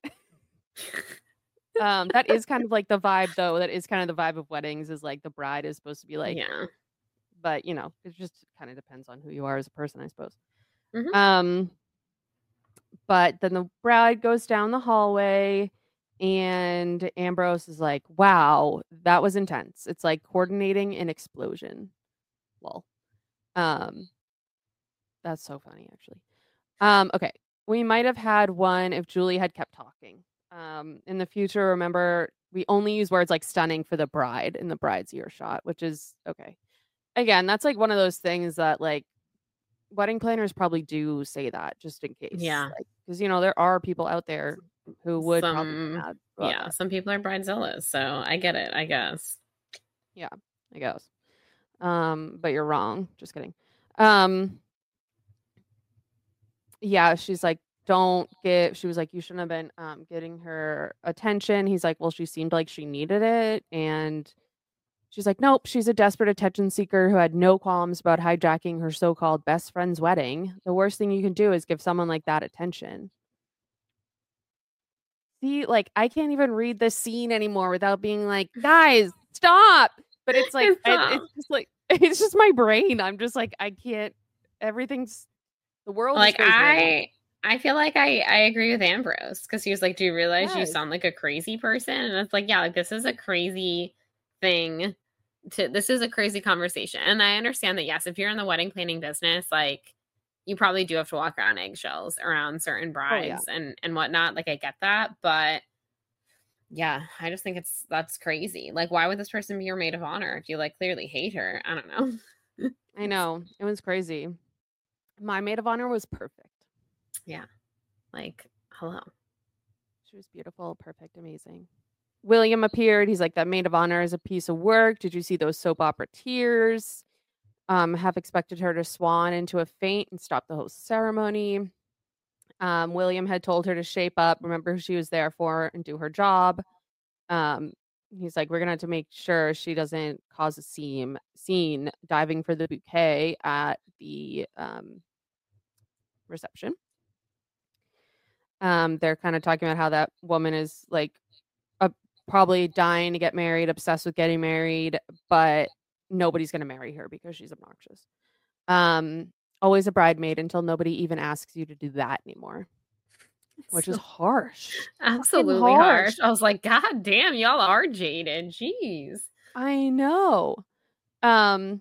um that is kind of like the vibe though. That is kind of the vibe of weddings, is like the bride is supposed to be like, yeah. But you know, it just kind of depends on who you are as a person, I suppose. Mm-hmm. Um but then the bride goes down the hallway and Ambrose is like, wow, that was intense. It's like coordinating an explosion. Well, um that's so funny actually. Um okay, we might have had one if Julie had kept talking. Um, in the future, remember, we only use words like stunning for the bride in the bride's earshot, which is okay. Again, that's like one of those things that like wedding planners probably do say that just in case. Yeah. Like, because you know, there are people out there who would probably be Some, mad about yeah, that. some people are bridezillas, so I get it, I guess. Yeah, I guess. Um, but you're wrong. Just kidding. Um, yeah, she's like, don't get, she was like, you shouldn't have been um getting her attention. He's like, well, she seemed like she needed it. And she's like, nope, she's a desperate attention seeker who had no qualms about hijacking her so-called best friend's wedding. The worst thing you can do is give someone like that attention. See, like, I can't even read this scene anymore without being like, guys, stop. But it's like, I, Stop. it's just like, it's just my brain. I'm just like, I can't, everything's, the world Like is crazy right now. I I feel like I I agree with Ambrose because he was like, do you realize you Yes. sound like a crazy person? And it's like, yeah, like this is a crazy thing to this is a crazy conversation. And I understand that, yes, if you're in the wedding planning business, like you probably do have to walk around eggshells around certain brides Oh, yeah. and and whatnot. Like I get that, but yeah, I just think it's that's crazy. Like, why would this person be your maid of honor if you like clearly hate her? I don't know. I know. It was crazy. My maid of honor was perfect. Yeah. Like, hello. She was beautiful, perfect, amazing. William appeared. He's like, that maid of honor is a piece of work. Did you see those soap opera tears? Um, have expected her to swan into a faint and stop the whole ceremony. Um, William had told her to shape up, remember who she was there for, and do her job. Um, he's like, we're gonna have to make sure she doesn't cause a scene scene diving for the bouquet at the um reception. Um, they're kind of talking about how that woman is like uh, probably dying to get married, obsessed with getting married, but nobody's gonna marry her because she's obnoxious. Um, always a bridemaid until nobody even asks you to do that anymore, which is So- harsh. Absolutely harsh. harsh. I was like, God damn, y'all are jaded. Jeez. I know. Um,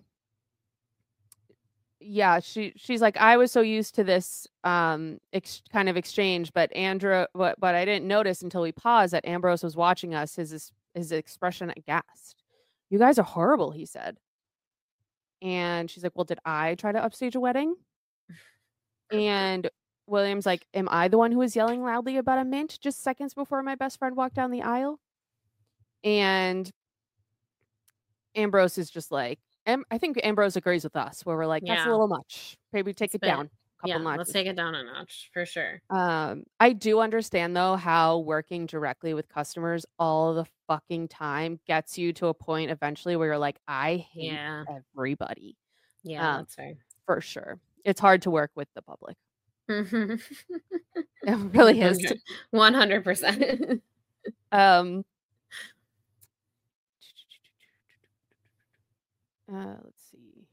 yeah, she she's like, I was so used to this um ex- kind of exchange, but Andrew, but but I didn't notice until we paused that Ambrose was watching us. His his expression aghast. You guys are horrible, he said. And she's like, well, did I try to upstage a wedding? And William's like, am I the one who was yelling loudly about a mint just seconds before my best friend walked down the aisle? And Ambrose is just like, Am- I think Ambrose agrees with us, where we're like, that's Yeah. a little much. Maybe take It's it bit- down a couple Yeah, notches. let's take it down a notch for sure. Um, I do understand though how working directly with customers all the fucking time gets you to a point eventually where you're like, I hate Yeah. everybody. Yeah, Um, that's fair. For sure. It's hard to work with the public. It It really is. one hundred percent. Um, uh, let's see.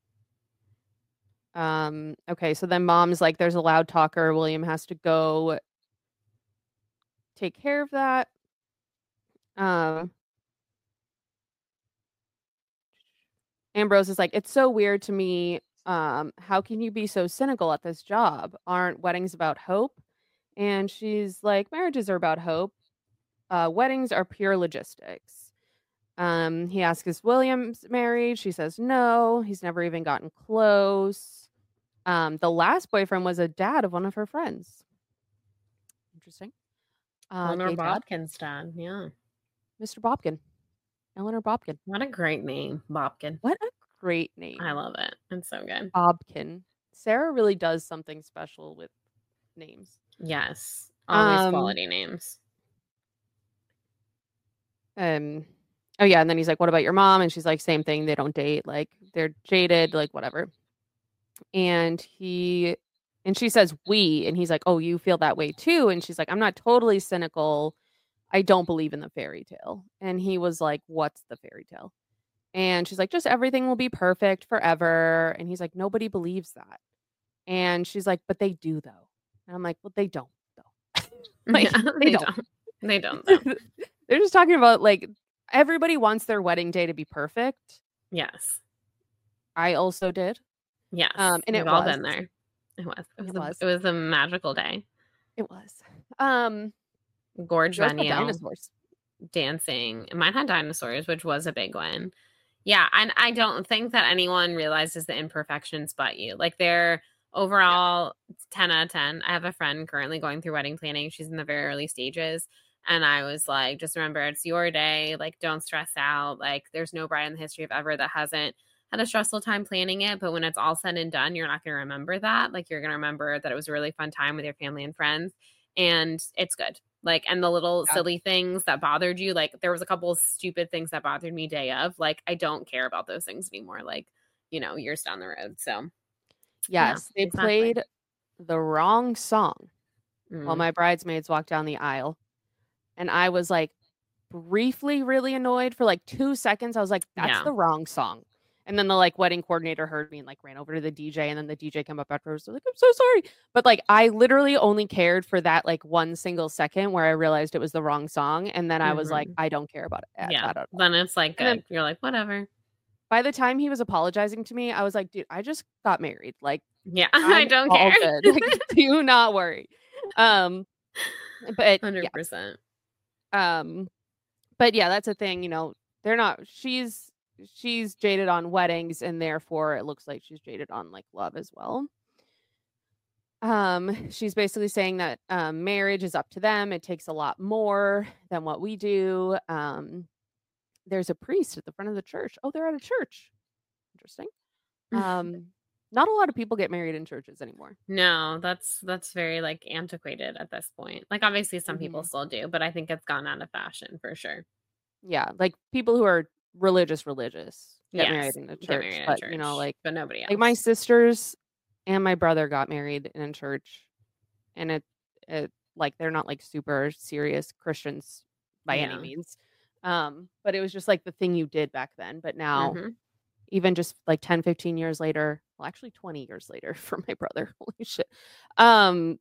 Um, okay, so then mom's like, there's a loud talker. William has to go take care of that. Um, Ambrose is like, it's so weird to me. Um, how can you be so cynical at this job? Aren't weddings about hope? And she's like, marriages are about hope. Uh, weddings are pure logistics. Um, he asks, is Williams married? She says no. He's never even gotten close. Um, the last boyfriend was a dad of one of her friends. Interesting. Uh, Eleanor gay dad. Bobkin's dad. Yeah. Mister Bobkin. Eleanor Bobkin. What a great name, Bobkin. What a great name. I love it. It's so good. Bobkin. Sarah really does something special with names. Yes. Always Um, quality names. Um, oh yeah, and then he's like, "What about your mom?" And she's like, "Same thing. They don't date. Like they're jaded. Like whatever." And he, and she says, "We," and he's like, "Oh, you feel that way too?" And she's like, "I'm not totally cynical. I don't believe in the fairy tale." And he was like, "What's the fairy tale?" And she's like, "Just everything will be perfect forever." And he's like, "Nobody believes that." And she's like, "But they do though." And I'm like, "Well, they don't though." Like, Yeah, they they don't. don't. They don't though. They're just talking about like everybody wants their wedding day to be perfect. Yes. I also did. Yes. Um, and We've it all was. been there. It was. It was, It a, was. it was a magical day. It was. Um, gorge Yours had venue, dinosaurs. dancing. Mine had dinosaurs, which was a big one. Yeah, and I don't think that anyone realizes the imperfections but you. Like they're overall ten out of ten. I have a friend currently going through wedding planning. She's in the very early stages. And I was like, just remember, it's your day. Like, don't stress out. Like, there's no bride in the history of ever that hasn't had a stressful time planning it. But when it's all said and done, you're not going to remember that. Like, you're going to remember that it was a really fun time with your family and friends. And it's good. Like, and the little Yeah. silly things that bothered you, like there was a couple of stupid things that bothered me day of. Like, I don't care about those things anymore. Like, you know, years down the road. So, Yes, yeah, they exactly. played the wrong song while Mm. my bridesmaids walked down the aisle. And I was like briefly really annoyed for like two seconds. I was like, that's Yeah. the wrong song. And then the like wedding coordinator heard me and like ran over to the D J. And then the D J came up afterwards. So like, I'm so sorry. But like, I literally only cared for that like one single second where I realized it was the wrong song. And then I was like, Mhm. I don't care about it. Yeah. That at all. Then it's like And then good. You're like, whatever. by the time he was apologizing to me, I was like, dude, I just got married. Like, Yeah, I I'm don't all care. good. Like, do not worry. Um, but one hundred yeah. percent. Um, but yeah, that's a thing, you know, they're not, she's, she's jaded on weddings and therefore it looks like she's jaded on like love as well. Um, she's basically saying that um, marriage is up to them. It takes a lot more than what we do. Um, there's a priest at the front of the church. Oh, they're at a church. Interesting. Um, not a lot of people get married in churches anymore. No, that's that's very like antiquated at this point. Like obviously some people Mhm. still do, but I think it's gone out of fashion for sure. Yeah, like people who are religious, religious get married Yes, in the get church, married in but church, you know, like but nobody else. like my sisters and my brother got married in a church, and it it like they're not like super serious Christians by any Yeah. means. Um, but it was just like the thing you did back then. But now, Mhm. even just like ten, fifteen years later, well, actually twenty years later for my brother. Holy shit. Um,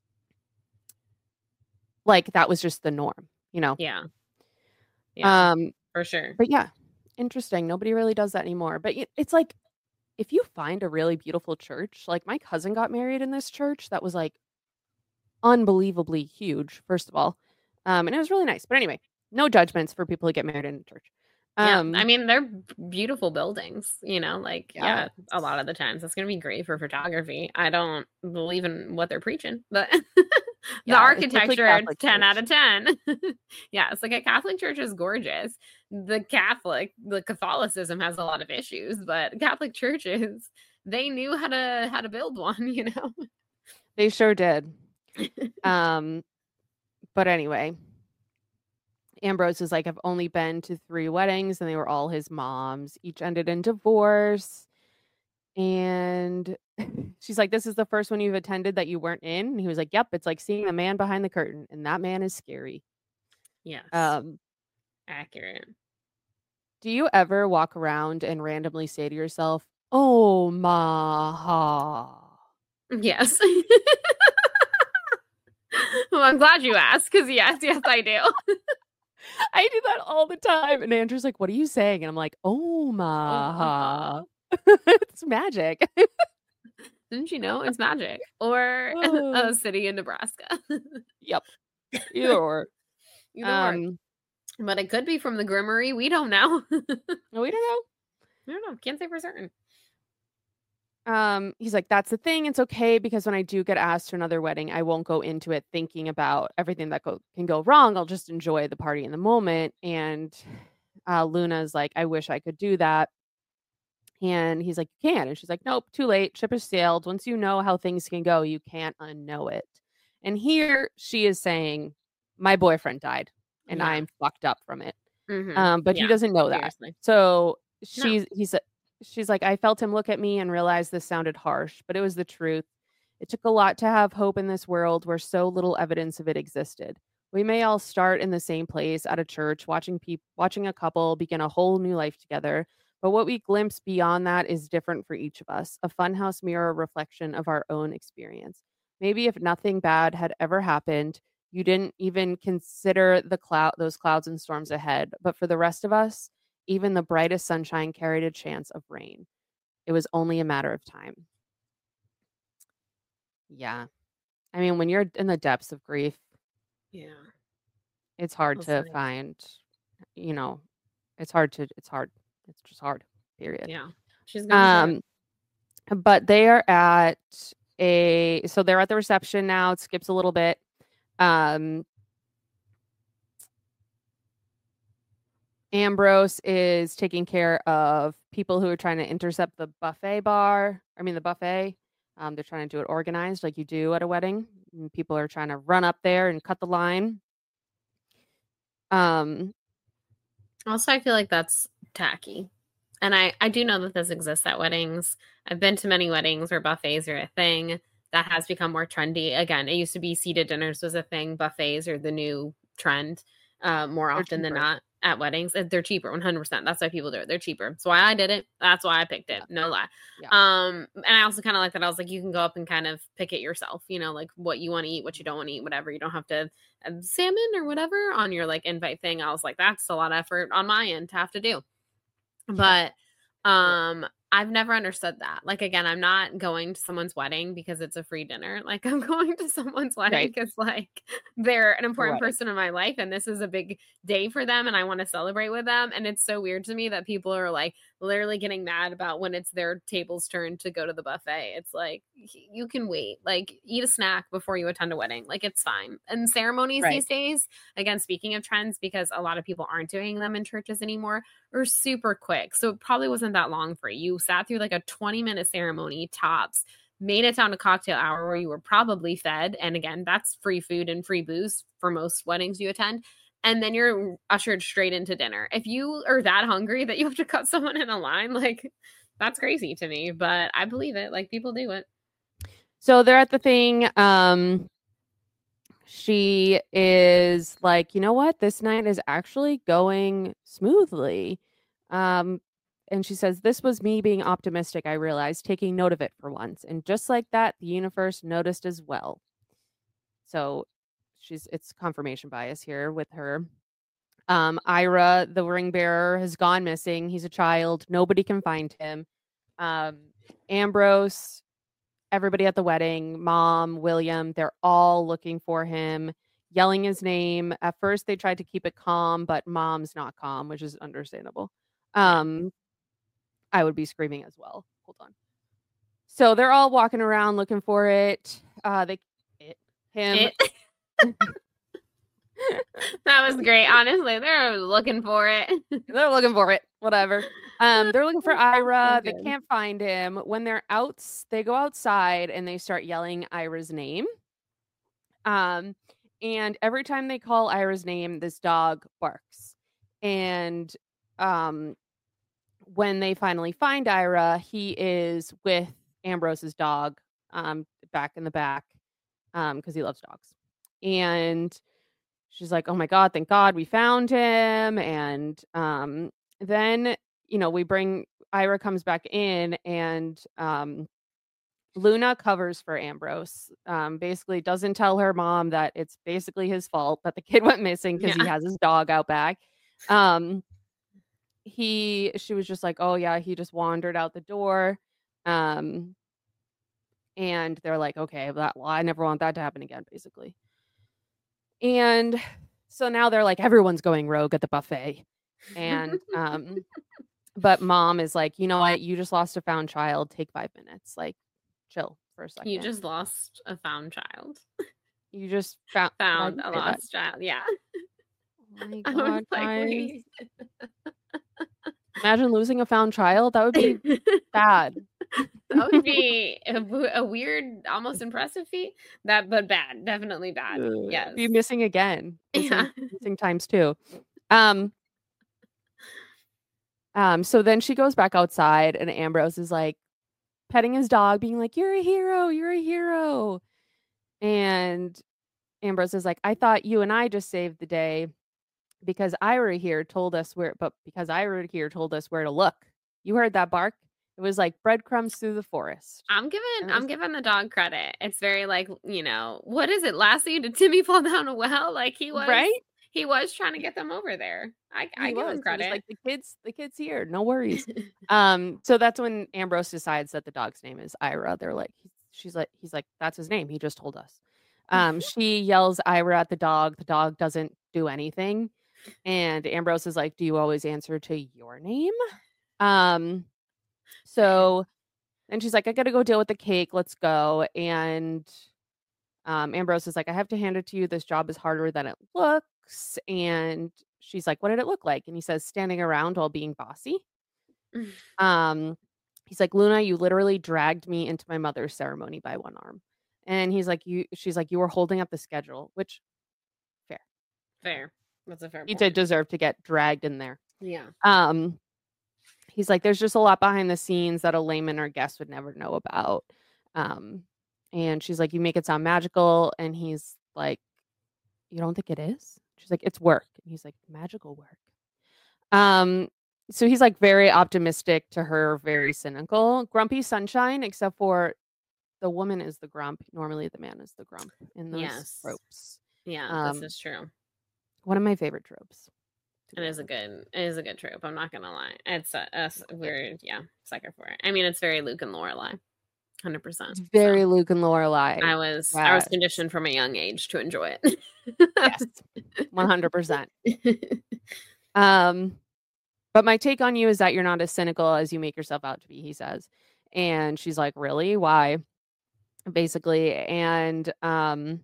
like that was just the norm, you know. Yeah. Yeah. Um, For sure. but yeah, interesting. Nobody really does that anymore. But y- it's like if you find a really beautiful church, like my cousin got married in this church that was like unbelievably huge, first of all. Um, and it was really nice. But anyway, no judgments for people who get married in a church. Yeah, Um, I mean, they're beautiful buildings, you know, like, Yeah. yeah, a lot of the times it's going to be great for photography. I don't believe in what they're preaching, but the Yeah, especially architecture, Catholic ten out church. of ten. Yeah, it's like a Catholic church is gorgeous. The Catholic, the Catholicism has a lot of issues, but Catholic churches, they knew how to how to build one, you know. They sure did. Um, but anyway, Ambrose is like, I've only been to three weddings and they were all his mom's. Each ended in divorce. And she's like, this is the first one you've attended that you weren't in. And he was like, yep, it's like seeing the man behind the curtain. And that man is scary. Yes. Um, Accurate. do you ever walk around and randomly say to yourself, oh, ma? Yes. Well, I'm glad you asked because yes, yes, I do. I do that all the time. And Andrew's like, what are you saying? And I'm like, oh, ma. It's magic. Didn't you know it's magic? Or Oh. a city in Nebraska. Yep. Either or. Either or. Um, But it could be from the Grimmery. We don't know. we don't know. I don't know. Can't say for certain. Um, he's like, that's the thing. It's okay because when I do get asked to another wedding, I won't go into it thinking about everything that go- can go wrong. I'll just enjoy the party in the moment. And uh, Luna's like, I wish I could do that. And he's like, you can. And she's like, nope, too late. Ship has sailed. Once you know how things can go, you can't unknow it. And here she is saying, my boyfriend died and Yeah. I'm fucked up from it. Mhm. Um, but he Yeah, doesn't know that. seriously. So she's he's she's like, I felt him look at me and realized this sounded harsh, but it was the truth. It took a lot to have hope in this world where so little evidence of it existed. We may all start in the same place at a church, watching people watching a couple begin a whole new life together. But what we glimpse beyond that is different for each of us, a funhouse mirror reflection of our own experience. Maybe if nothing bad had ever happened, you didn't even consider the cloud those clouds and storms ahead. But for the rest of us, even the brightest sunshine carried a chance of rain. It was only a matter of time. Yeah. I mean, when you're in the depths of grief, Yeah. it's hard That's to nice. find, you know, it's hard to it's hard. It's just hard. Period. Yeah. She's going through it. Um, but they are at a so they're at the reception now. It skips a little bit. Um, Ambrose is taking care of people who are trying to intercept the buffet bar. I mean, the buffet. Um, they're trying to do it organized like you do at a wedding. And people are trying to run up there and cut the line. Um, Also, I feel like that's tacky. And I, I do know that this exists at weddings. I've been to many weddings where buffets are a thing. That has become more trendy. Again, it used to be seated dinners was a thing. Buffets are the new trend uh, more They're often than cheaper. not at weddings. Uh, They're cheaper, one hundred percent. That's why people do it. They're cheaper. That's why I did it. That's why I picked it. No lie. Yeah. Um, and I also kind of like that. I was like, you can go up and kind of pick it yourself, you know, like what you want to eat, what you don't want to eat, whatever. You don't have to uh, salmon or whatever on your like invite thing. I was like, that's a lot of effort on my end to have to do. But um I've never understood that. Like, again, I'm not going to someone's wedding because it's a free dinner. Like, I'm going to someone's wedding Right. because, like, they're an important wedding. person in my life and this is a big day for them and I want to celebrate with them. And it's so weird to me that people are, like, literally getting mad about when it's their table's turn to go to the buffet. It's like, you can wait. Like, eat a snack before you attend a wedding. Like, it's fine. And ceremonies Right. these days, again, speaking of trends, because a lot of people aren't doing them in churches anymore, are super quick. So it probably wasn't that long for you. You sat through like a twenty minute ceremony tops, made it down to cocktail hour where you were probably fed. And again, that's free food and free booze for most weddings you attend. And then you're ushered straight into dinner. If you are that hungry that you have to cut someone in a line, like, that's crazy to me, but I believe it. Like, people do it. So they're at the thing. Um, she is like, you know what? This night is actually going smoothly. Um, and she says, this was me being optimistic, I realized, taking note of it for once. And just like that, the universe noticed as well. So she's it's confirmation bias here with her. Um, Ira, the ring bearer, has gone missing. He's a child. Nobody can find him. Um, Ambrose, everybody at the wedding, mom, William, they're all looking for him, yelling his name. At first, they tried to keep it calm, but mom's not calm, which is understandable. Um, I would be screaming as well. Hold on. So they're all walking around looking for it. Uh, they, it, him. It. That was great. Honestly, they're looking for it. They're looking for it. Whatever. Um, they're looking for Ira. So they good. can't find him. When they're out, they go outside and they start yelling Ira's name. Um, and every time they call Ira's name, this dog barks. And um, when they finally find Ira, he is with Ambrose's dog um, back in the back um, because he loves dogs. And she's like, oh my God, thank God we found him. And um, then, you know, we bring Ira comes back in and um, Luna covers for Ambrose. Um, basically doesn't tell her mom that it's basically his fault that the kid went missing because Yeah. he has his dog out back. Um, he, she was just like, oh yeah, he just wandered out the door. Um, and they're like, okay, that, well, I never want that to happen again, basically. And so now they're like, everyone's going rogue at the buffet. And, um, but mom is like, you know what? You just lost a found child. Take five minutes. Like, chill for a second. You just lost a found child. You just found, Found a lost child. Yeah. Oh my I God, was like, guys. wait. Imagine losing a found child. That would be bad. That would be a, w- a weird, almost impressive feat. That, but bad, definitely bad. Uh, Yes. Be missing again. Missing, Yeah. missing times two. Um, um, so then she goes back outside and Ambrose is like petting his dog, being like, you're a hero, you're a hero. And Ambrose is like, I thought you and I just saved the day because Ira here told us where, but because Ira here told us where to look. You heard that bark? It was like breadcrumbs through the forest. I'm giving And it I'm was- giving the dog credit. It's very like, you know, what is it? Last scene, did Timmy fall down a well? Like he was Right? he was trying to get them over there. I, I He give was. him He was credit. like the kids, the kids here, no worries. um, so that's when Ambrose decides that the dog's name is Ira. They're like, she's like, he's like, that's his name. He just told us. Um, she yells Ira at the dog. The dog doesn't do anything. And Ambrose is like, do you always answer to your name? Um, so, and she's like, I got to go deal with the cake. Let's go. And um, Ambrose is like, I have to hand it to you. This job is harder than it looks. And she's like, what did it look like? And he says, standing around while being bossy. Um, he's like, Luna, you literally dragged me into my mother's ceremony by one arm. And he's like, you, she's like, you were holding up the schedule, which fair. Fair. That's a fair He point. did deserve to get dragged in there. Yeah. Um, he's like, there's just a lot behind the scenes that a layman or guest would never know about. Um, and she's like, you make it sound magical. And he's like, you don't think it is? She's like, it's work. And he's like, magical work. Um, so he's like very optimistic to her, very cynical, grumpy sunshine, except for the woman is the grump. Normally the man is the grump in those Yes. tropes. Yeah, Um, this is true. One of my favorite tropes. It is a good, it is a good trope. I'm not gonna lie. It's a, a weird, yeah, sucker for it. I mean, it's very Luke and Lorelai, hundred percent. It's very so, Luke and Lorelai. I was, yes. I was conditioned from a young age to enjoy it. Yes, one hundred percent. Um, but my take on you is that you're not as cynical as you make yourself out to be. He says, and she's like, really? Why? Basically, and um.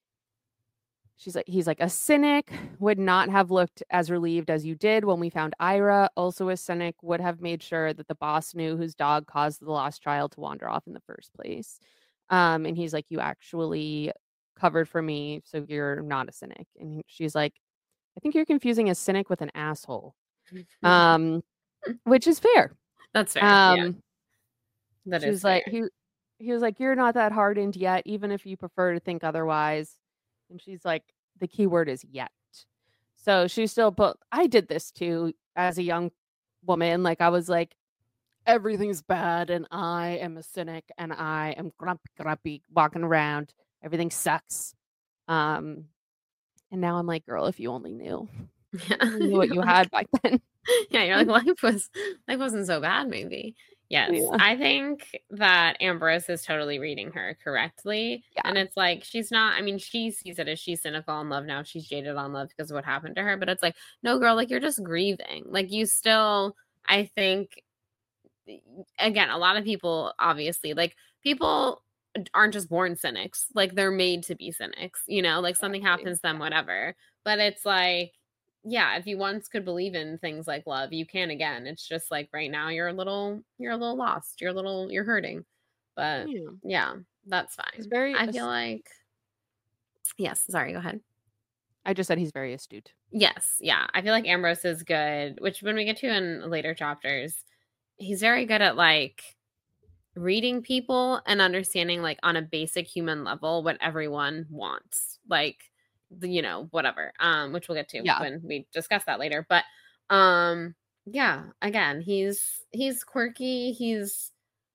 She's like, he's like, a cynic would not have looked as relieved as you did when we found Ira. Also, a cynic would have made sure that the boss knew whose dog caused the lost child to wander off in the first place. Um, and he's like, you actually covered for me, so you're not a cynic. And he, she's like, I think you're confusing a cynic with an asshole. Um, which is fair. That's fair. Um, yeah. That she's is fair. like, he, he was like, you're not that hardened yet, even if you prefer to think otherwise. And she's like, the key word is yet. So she still put, I did this too as a young woman. Like, I was like, everything's bad and I am a cynic and I am grumpy, grumpy, walking around. Everything sucks. Um, and now I'm like, girl, if you only knew. Yeah. You only knew what you had back then. Yeah, you're like, life was life wasn't so bad, maybe. Yes, yeah. I think that Ambrose is totally reading her correctly. Yeah. And it's like, she's not, I mean, she sees it as she's cynical on love now. She's jaded on love because of what happened to her. But it's like, no, girl, like, you're just grieving. Like, you still, I think, again, a lot of people, obviously, like, people aren't just born cynics. Like, they're made to be cynics, you know, like something happens to them, whatever. But it's like, yeah, if you once could believe in things like love, you can again. It's just like right now you're a little, you're a little lost. You're a little, you're hurting. But yeah, yeah that's fine. It's very, I feel like, yes, sorry, go ahead. I just said he's very astute. Yes, yeah. I feel like Ambrose is good, which when we get to in later chapters, he's very good at like reading people and understanding like on a basic human level what everyone wants. Like, you know, whatever, um, which we'll get to yeah. when we discuss that later. But um, yeah, again, he's he's quirky. He's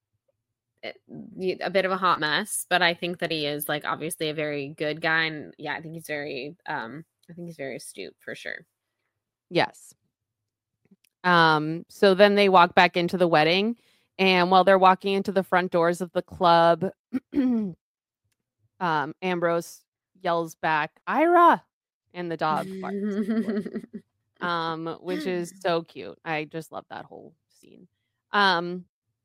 a bit of a hot mess, but I think that he is like obviously a very good guy. And yeah, I think he's very, um, I think he's very astute for sure. Yes. Um. So then they walk back into the wedding, and while they're walking into the front doors of the club, um, Ambrose yells back, Ira, and the dog barks. um, which is so cute. I just love that whole scene. Um,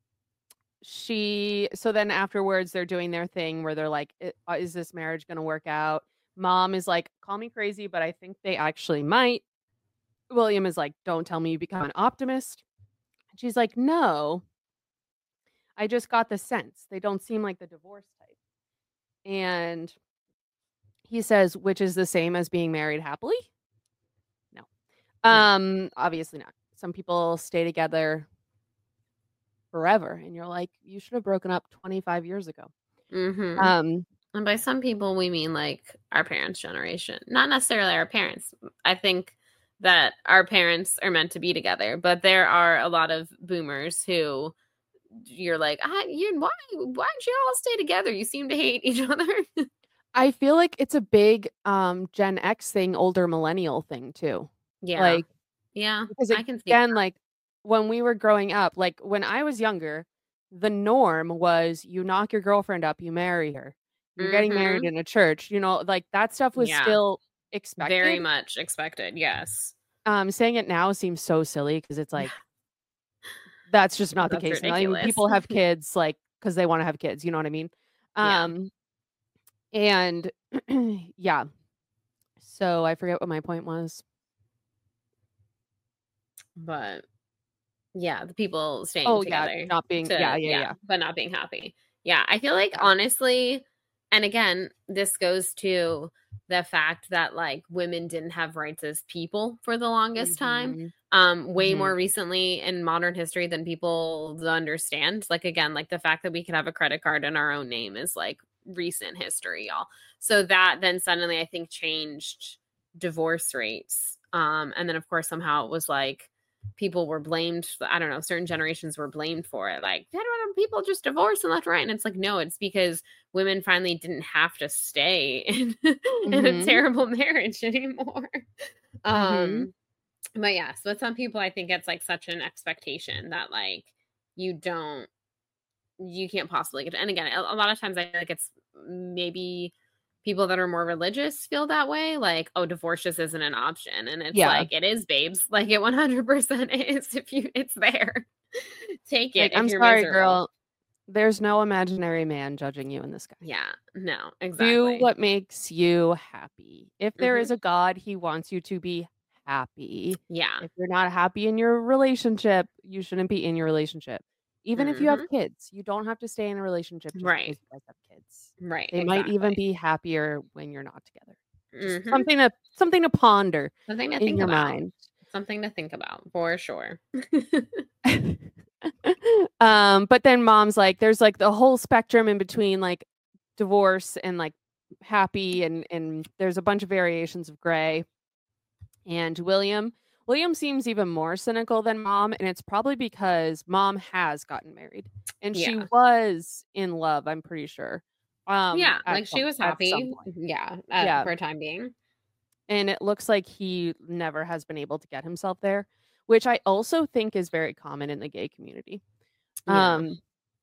she, so then afterwards they're doing their thing where they're like, is this marriage going to work out? Mom is like, call me crazy, but I think they actually might. William is like, don't tell me you become an optimist. And she's like, no, I just got the sense. They don't seem like the divorce type. And he says, which is the same as being married happily? No. Um, yeah. Obviously not. Some people stay together forever. And you're like, you should have broken up twenty-five years ago. Mm-hmm. Um, and by some people, we mean like our parents' generation. Not necessarily our parents. I think that our parents are meant to be together. But there are a lot of boomers who you're like, ah, you why, why don't you all stay together? You seem to hate each other. I feel like it's a big um, Gen X thing, older millennial thing too. Yeah. Like, yeah, because I can see again, that. like when we were growing up, like when I was younger, the norm was you knock your girlfriend up, you marry her. You're mm-hmm. getting married in a church, you know, like that stuff was yeah. still expected. Very much expected. Yes. Um, saying it now seems so silly because it's like that's just not the That's case. I mean, ridiculous. people have kids like because they want to have kids. You know what I mean? Yeah. Um, and yeah. So I forget what my point was. But yeah, the people staying Oh yeah, together not being to yeah, yeah, yeah. but not being happy. Yeah, I feel like Yeah. honestly, and again, this goes to the fact that like women didn't have rights as people for the longest time. Mhm. Um, way Mhm. more recently in modern history than people understand. Like again, like the fact that we could have a credit card in our own name is like recent history, y'all. So that then suddenly I think changed divorce rates. Um, and then of course somehow it was like people were blamed. I don't know, certain generations were blamed for it. Like, why don't people just divorce and left, right? And it's like, no, it's because women finally didn't have to stay in, in a Mhm. terrible marriage anymore. Mhm. Um, but yeah, so with some people, I think it's like such an expectation that like you don't, you can't possibly get. And again, a, a lot of times I feel like it's maybe people that are more religious feel that way. Like, oh, divorce just isn't an option, and it's Yeah. like it is, babes. Like it one hundred percent is. If you, it's there. Take it. Like, if I'm you're sorry, miserable. girl. There's no imaginary man judging you in the sky. Yeah, no, Do exactly. what makes you happy. If there Mhm. is a God, he wants you to be happy. Yeah. If you're not happy in your relationship, you shouldn't be in your relationship. Even if you have Mhm. kids, you don't have to stay in a relationship just Right. because you guys have kids. Right. They might even Exactly. be happier when you're not together. Just Mhm. something to something to ponder Something to in think your about. mind. Something to think about for sure. um, but then mom's like, there's like the whole spectrum in between like divorce and like happy, and and there's a bunch of variations of gray. And William, William seems even more cynical than mom, and it's probably because mom has gotten married and she Yeah. was in love, I'm pretty sure. Um, Yeah, at like she some was at some happy. point. Yeah, uh, Yeah. for a time being. And it looks like he never has been able to get himself there, which I also think is very common in the gay community. Yeah. Um,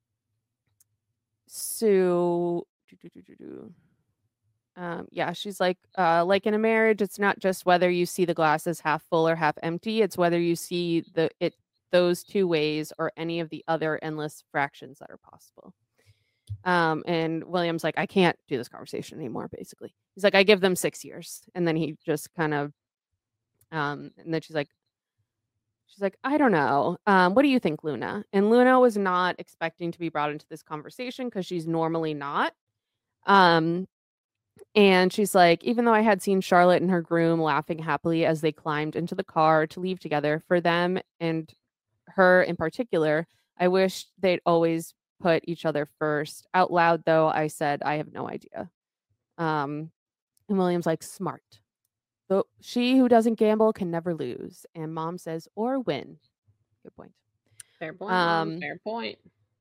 so, do, do, do, do, do. Um, yeah, she's like, uh, like in a marriage, it's not just whether you see the glass as half full or half empty. It's whether you see the it those two ways or any of the other endless fractions that are possible. Um, and William's like, I can't do this conversation anymore. Basically, he's like, I give them six years, and then he just kind of, um, and then she's like, she's like, I don't know. Um, what do you think, Luna? And Luna was not expecting to be brought into this conversation because she's normally not. Um, And she's like, even though I had seen Charlotte and her groom laughing happily as they climbed into the car to leave together, for them and her in particular, I wish they'd always put each other first. Out loud, though, I said, I have no idea. Um, and William's like, smart. Though she who doesn't gamble can never lose. And mom says, or win. Good point. Fair point, Mom. Um, Fair point.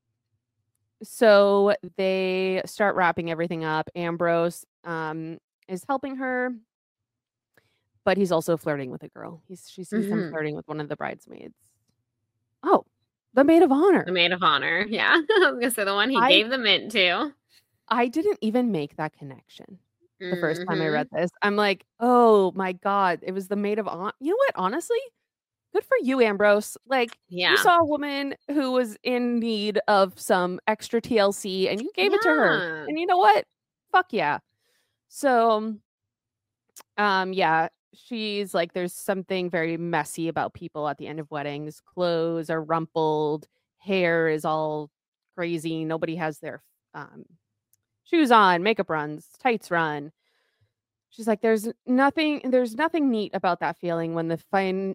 So they start wrapping everything up. Ambrose um, is helping her, but he's also flirting with a girl. He's she sees him Mhm. flirting with one of the bridesmaids. Oh, the maid of honor. The maid of honor. Yeah. I was gonna say the one he I gave the mint to. I didn't even make that connection the first time I Mhm. read this. I'm like, oh my god, it was the maid of honor. You know what? Honestly, good for you, Ambrose. Like, Yeah. you saw a woman who was in need of some extra T L C and you gave it to her. Yeah. And you know what? Fuck yeah. So, um, yeah, she's like, there's something very messy about people at the end of weddings. Clothes are rumpled, hair is all crazy. Nobody has their um, shoes on, makeup runs, tights run. She's like, there's nothing, there's nothing neat about that feeling when the fine,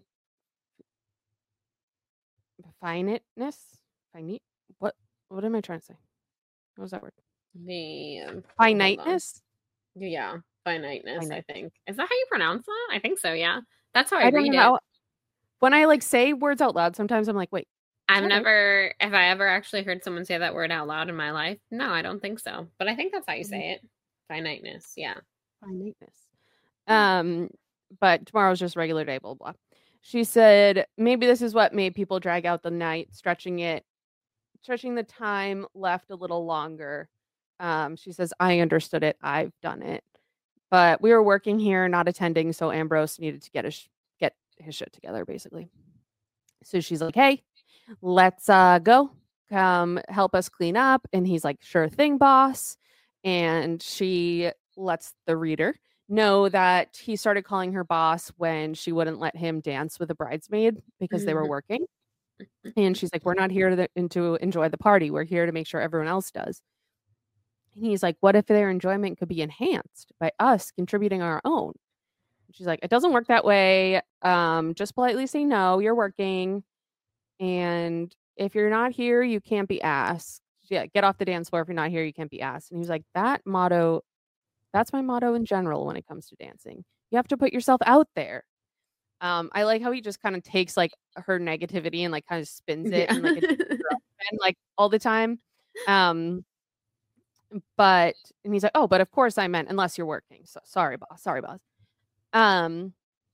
finiteness, finite, what, what am I trying to say? What was that word? The um, hold on. Finiteness. Yeah, finiteness. I Finite. think is that how you pronounce that? I think so. Yeah, that's how I, I don't read know it. how. When I like say words out loud, sometimes I'm like, wait. I've that right? never, if I ever actually heard someone say that word out loud in my life, no, I don't think so. But I think that's how you say it. Finiteness. Yeah. Finiteness. Um, but tomorrow's just regular day, blah, blah. She said, maybe this is what made people drag out the night, stretching it, stretching the time left a little longer. Um, she says, I understood it. I've done it. but we were working here, not attending, so Ambrose needed to get his get his shit together, basically. So she's like, "Hey, let's uh go. Come help us clean up." And he's like, "Sure thing, boss." And she lets the reader know that he started calling her boss when she wouldn't let him dance with a bridesmaid because they were working. And she's like, "We're not here to, to enjoy the party. We're here to make sure everyone else does." And he's like, "What if their enjoyment could be enhanced by us contributing our own?" And she's like, "It doesn't work that way. Um, just politely say no, you're working. And if you're not here, you can't be asked. Yeah, get off the dance floor. If you're not here, you can't be asked." And he was like, "That motto, that's my motto in general when it comes to dancing. You have to put yourself out there." Um, I like how he just kind of takes like her negativity and like kind of spins it Yeah. in like a direction, like all the time. Um, but and he's like, "Oh, but of course I meant unless you're working. So sorry, boss. Sorry, boss." Um,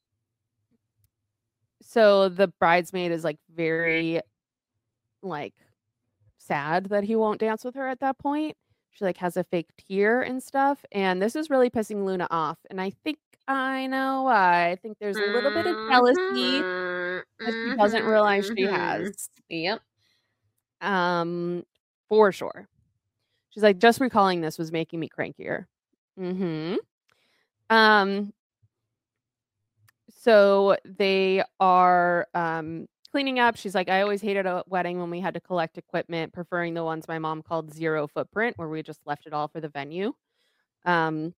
so the bridesmaid is like very like sad that he won't dance with her at that point. She like has a fake tear and stuff, and this is really pissing Luna off. And I think I know why. I think there's a little bit of jealousy that she doesn't realize she has. Yep. Um, for sure. She's like, "Just recalling this was making me crankier." Mm-hmm. Um, so they are um cleaning up. She's like, "I always hated a wedding when we had to collect equipment, preferring the ones my mom called zero footprint, where we just left it all for the venue." Um,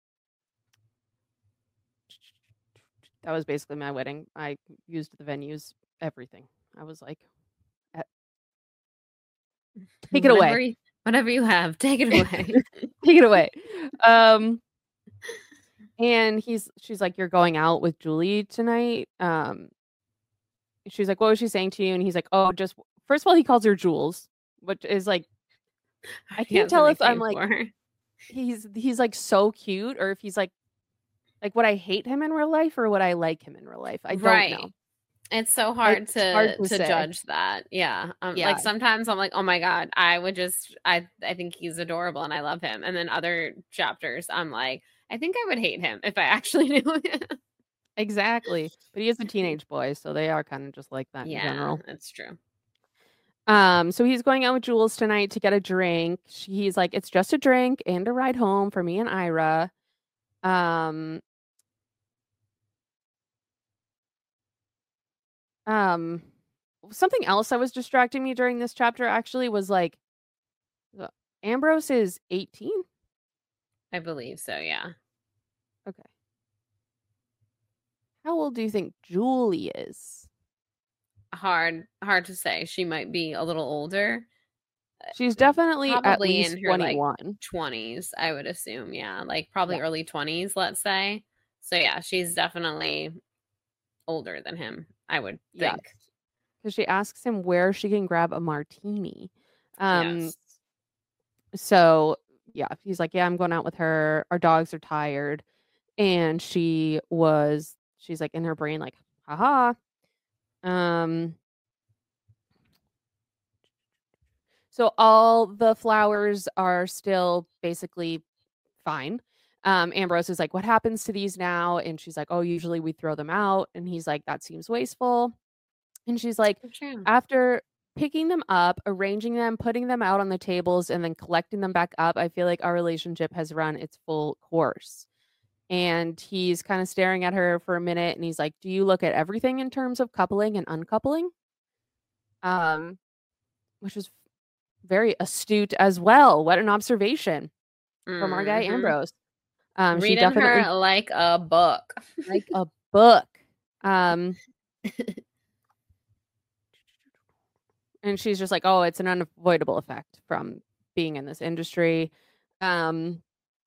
that was basically my wedding. I used the venues, everything. I was like, eh, "Take it whatever away, you, whatever you have, take it away." take it away." Um, and he's, she's like, "You're going out with Julie tonight." Um, she's like, "What was she saying to you?" And he's like, "Oh, just," first of all, he calls her Jules, which is like, I can't tell if I'm like, he's he's like so cute, or if he's like like would I hate him in real life or would I like him in real life? I don't Right. know. It's so hard It's to hard to to say. judge that. Yeah. Um, Yeah. Like sometimes I'm like, oh my God, I would just, I, I think he's adorable and I love him. And then other chapters, I'm like, I think I would hate him if I actually knew him. Exactly. But he is a teenage boy, so they are kind of just like that in Yeah, general. that's true. Um, so he's going out with Jules tonight to get a drink. He's like, "It's just a drink and a ride home for me and Ira." Um, um, something else that was distracting me during this chapter actually was like, uh, Ambrose is eighteen. I believe so. Yeah. Okay. How old do you think Julie is? Hard, hard to say. She might be a little older. She's definitely at Probably least in her like twenty-one. twenties, I would assume. Yeah. Like probably Yeah. early twenties, let's say. So yeah, she's definitely older than him, I would Yeah. think. Because she asks him where she can grab a martini. Um, Yes. So, yeah, he's like, "Yeah, I'm going out with her. Our dogs are tired." And she was, she's like in her brain, like, haha. Um, so all the flowers are still basically fine. Um, Ambrose is like, "What happens to these now?" And she's like, "Oh, usually we throw them out." And he's like, "That seems wasteful." And she's like, For sure. "After picking them up, arranging them, putting them out on the tables, and then collecting them back up, I feel like our relationship has run its full course." And he's kind of staring at her for a minute, and he's like, "Do you look at everything in terms of coupling and uncoupling?" Um, which is very astute as well. What an observation from our guy Mhm. Ambrose. Um, she Reading definitely her like a book. like a book. Um, and she's just like, "Oh, it's an unavoidable effect from being in this industry." Um,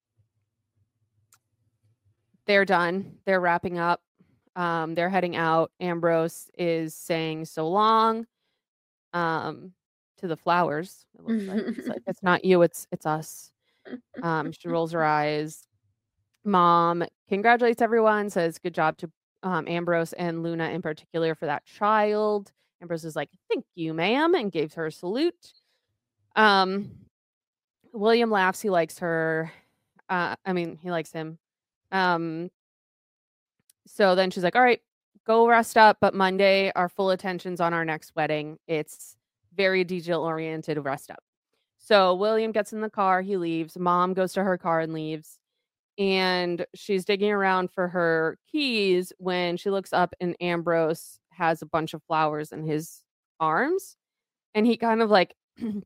they're done. They're wrapping up. Um, they're heading out. Ambrose is saying so long um, to the flowers. It looks like he's like, "It's not you. It's it's us." Um, she rolls her eyes. Mom congratulates everyone. Says, "Good job to um, Ambrose and Luna in particular for that child." Ambrose is like, "Thank you, ma'am," and gives her a salute. Um, William laughs. He likes her. Uh, I mean, he likes him. Um, so then she's like, all right, go rest up. But Monday, our full attention's on our next wedding. It's very detail oriented, rest up. So William gets in the car, he leaves. Mom goes to her car and leaves. And she's digging around for her keys when she looks up and Ambrose has a bunch of flowers in his arms. And he kind of like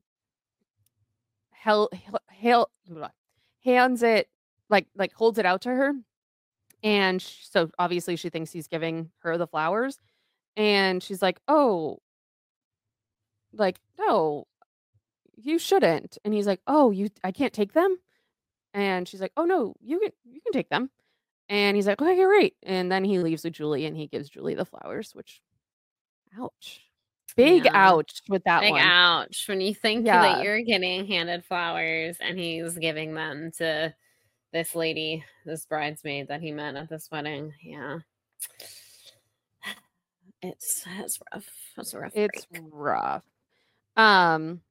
hell, hell, hands it, like, like holds it out to her. And sh- so obviously she thinks he's giving her the flowers. And she's like, oh, like, no, you shouldn't. And he's like, oh, you, I can't take them. And she's like, oh no, you can, you can take them. And he's like, okay, great. And then he leaves with Julie and he gives Julie the flowers, which, ouch. Big Yeah. ouch with that Big one. ouch. When you think Yeah. that you're getting handed flowers and he's giving them to this lady, this bridesmaid that he met at this wedding. Yeah. It's it's rough. It's a rough It's break. rough. Um,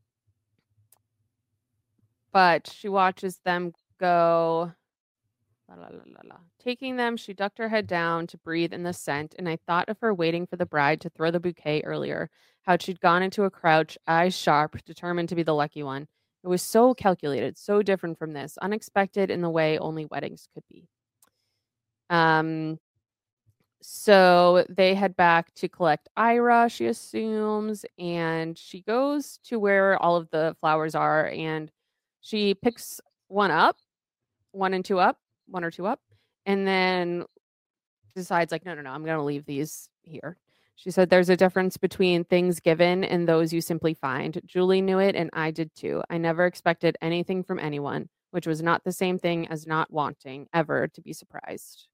but she watches them go. La, la, la, la, la. Taking them, she ducked her head down to breathe in the scent, and I thought of her waiting for the bride to throw the bouquet earlier, how she'd gone into a crouch, eyes sharp, determined to be the lucky one. It was so calculated, so different from this, unexpected in the way only weddings could be. Um, so they head back to collect Ira, she assumes, and she goes to where all of the flowers are, and she picks one up, one and two up, one or two up, and then decides like, no, no, no, I'm going to leave these here. She said, there's a difference between things given and those you simply find. Julie knew it, and I did too. I never expected anything from anyone, which was not the same thing as not wanting ever to be surprised.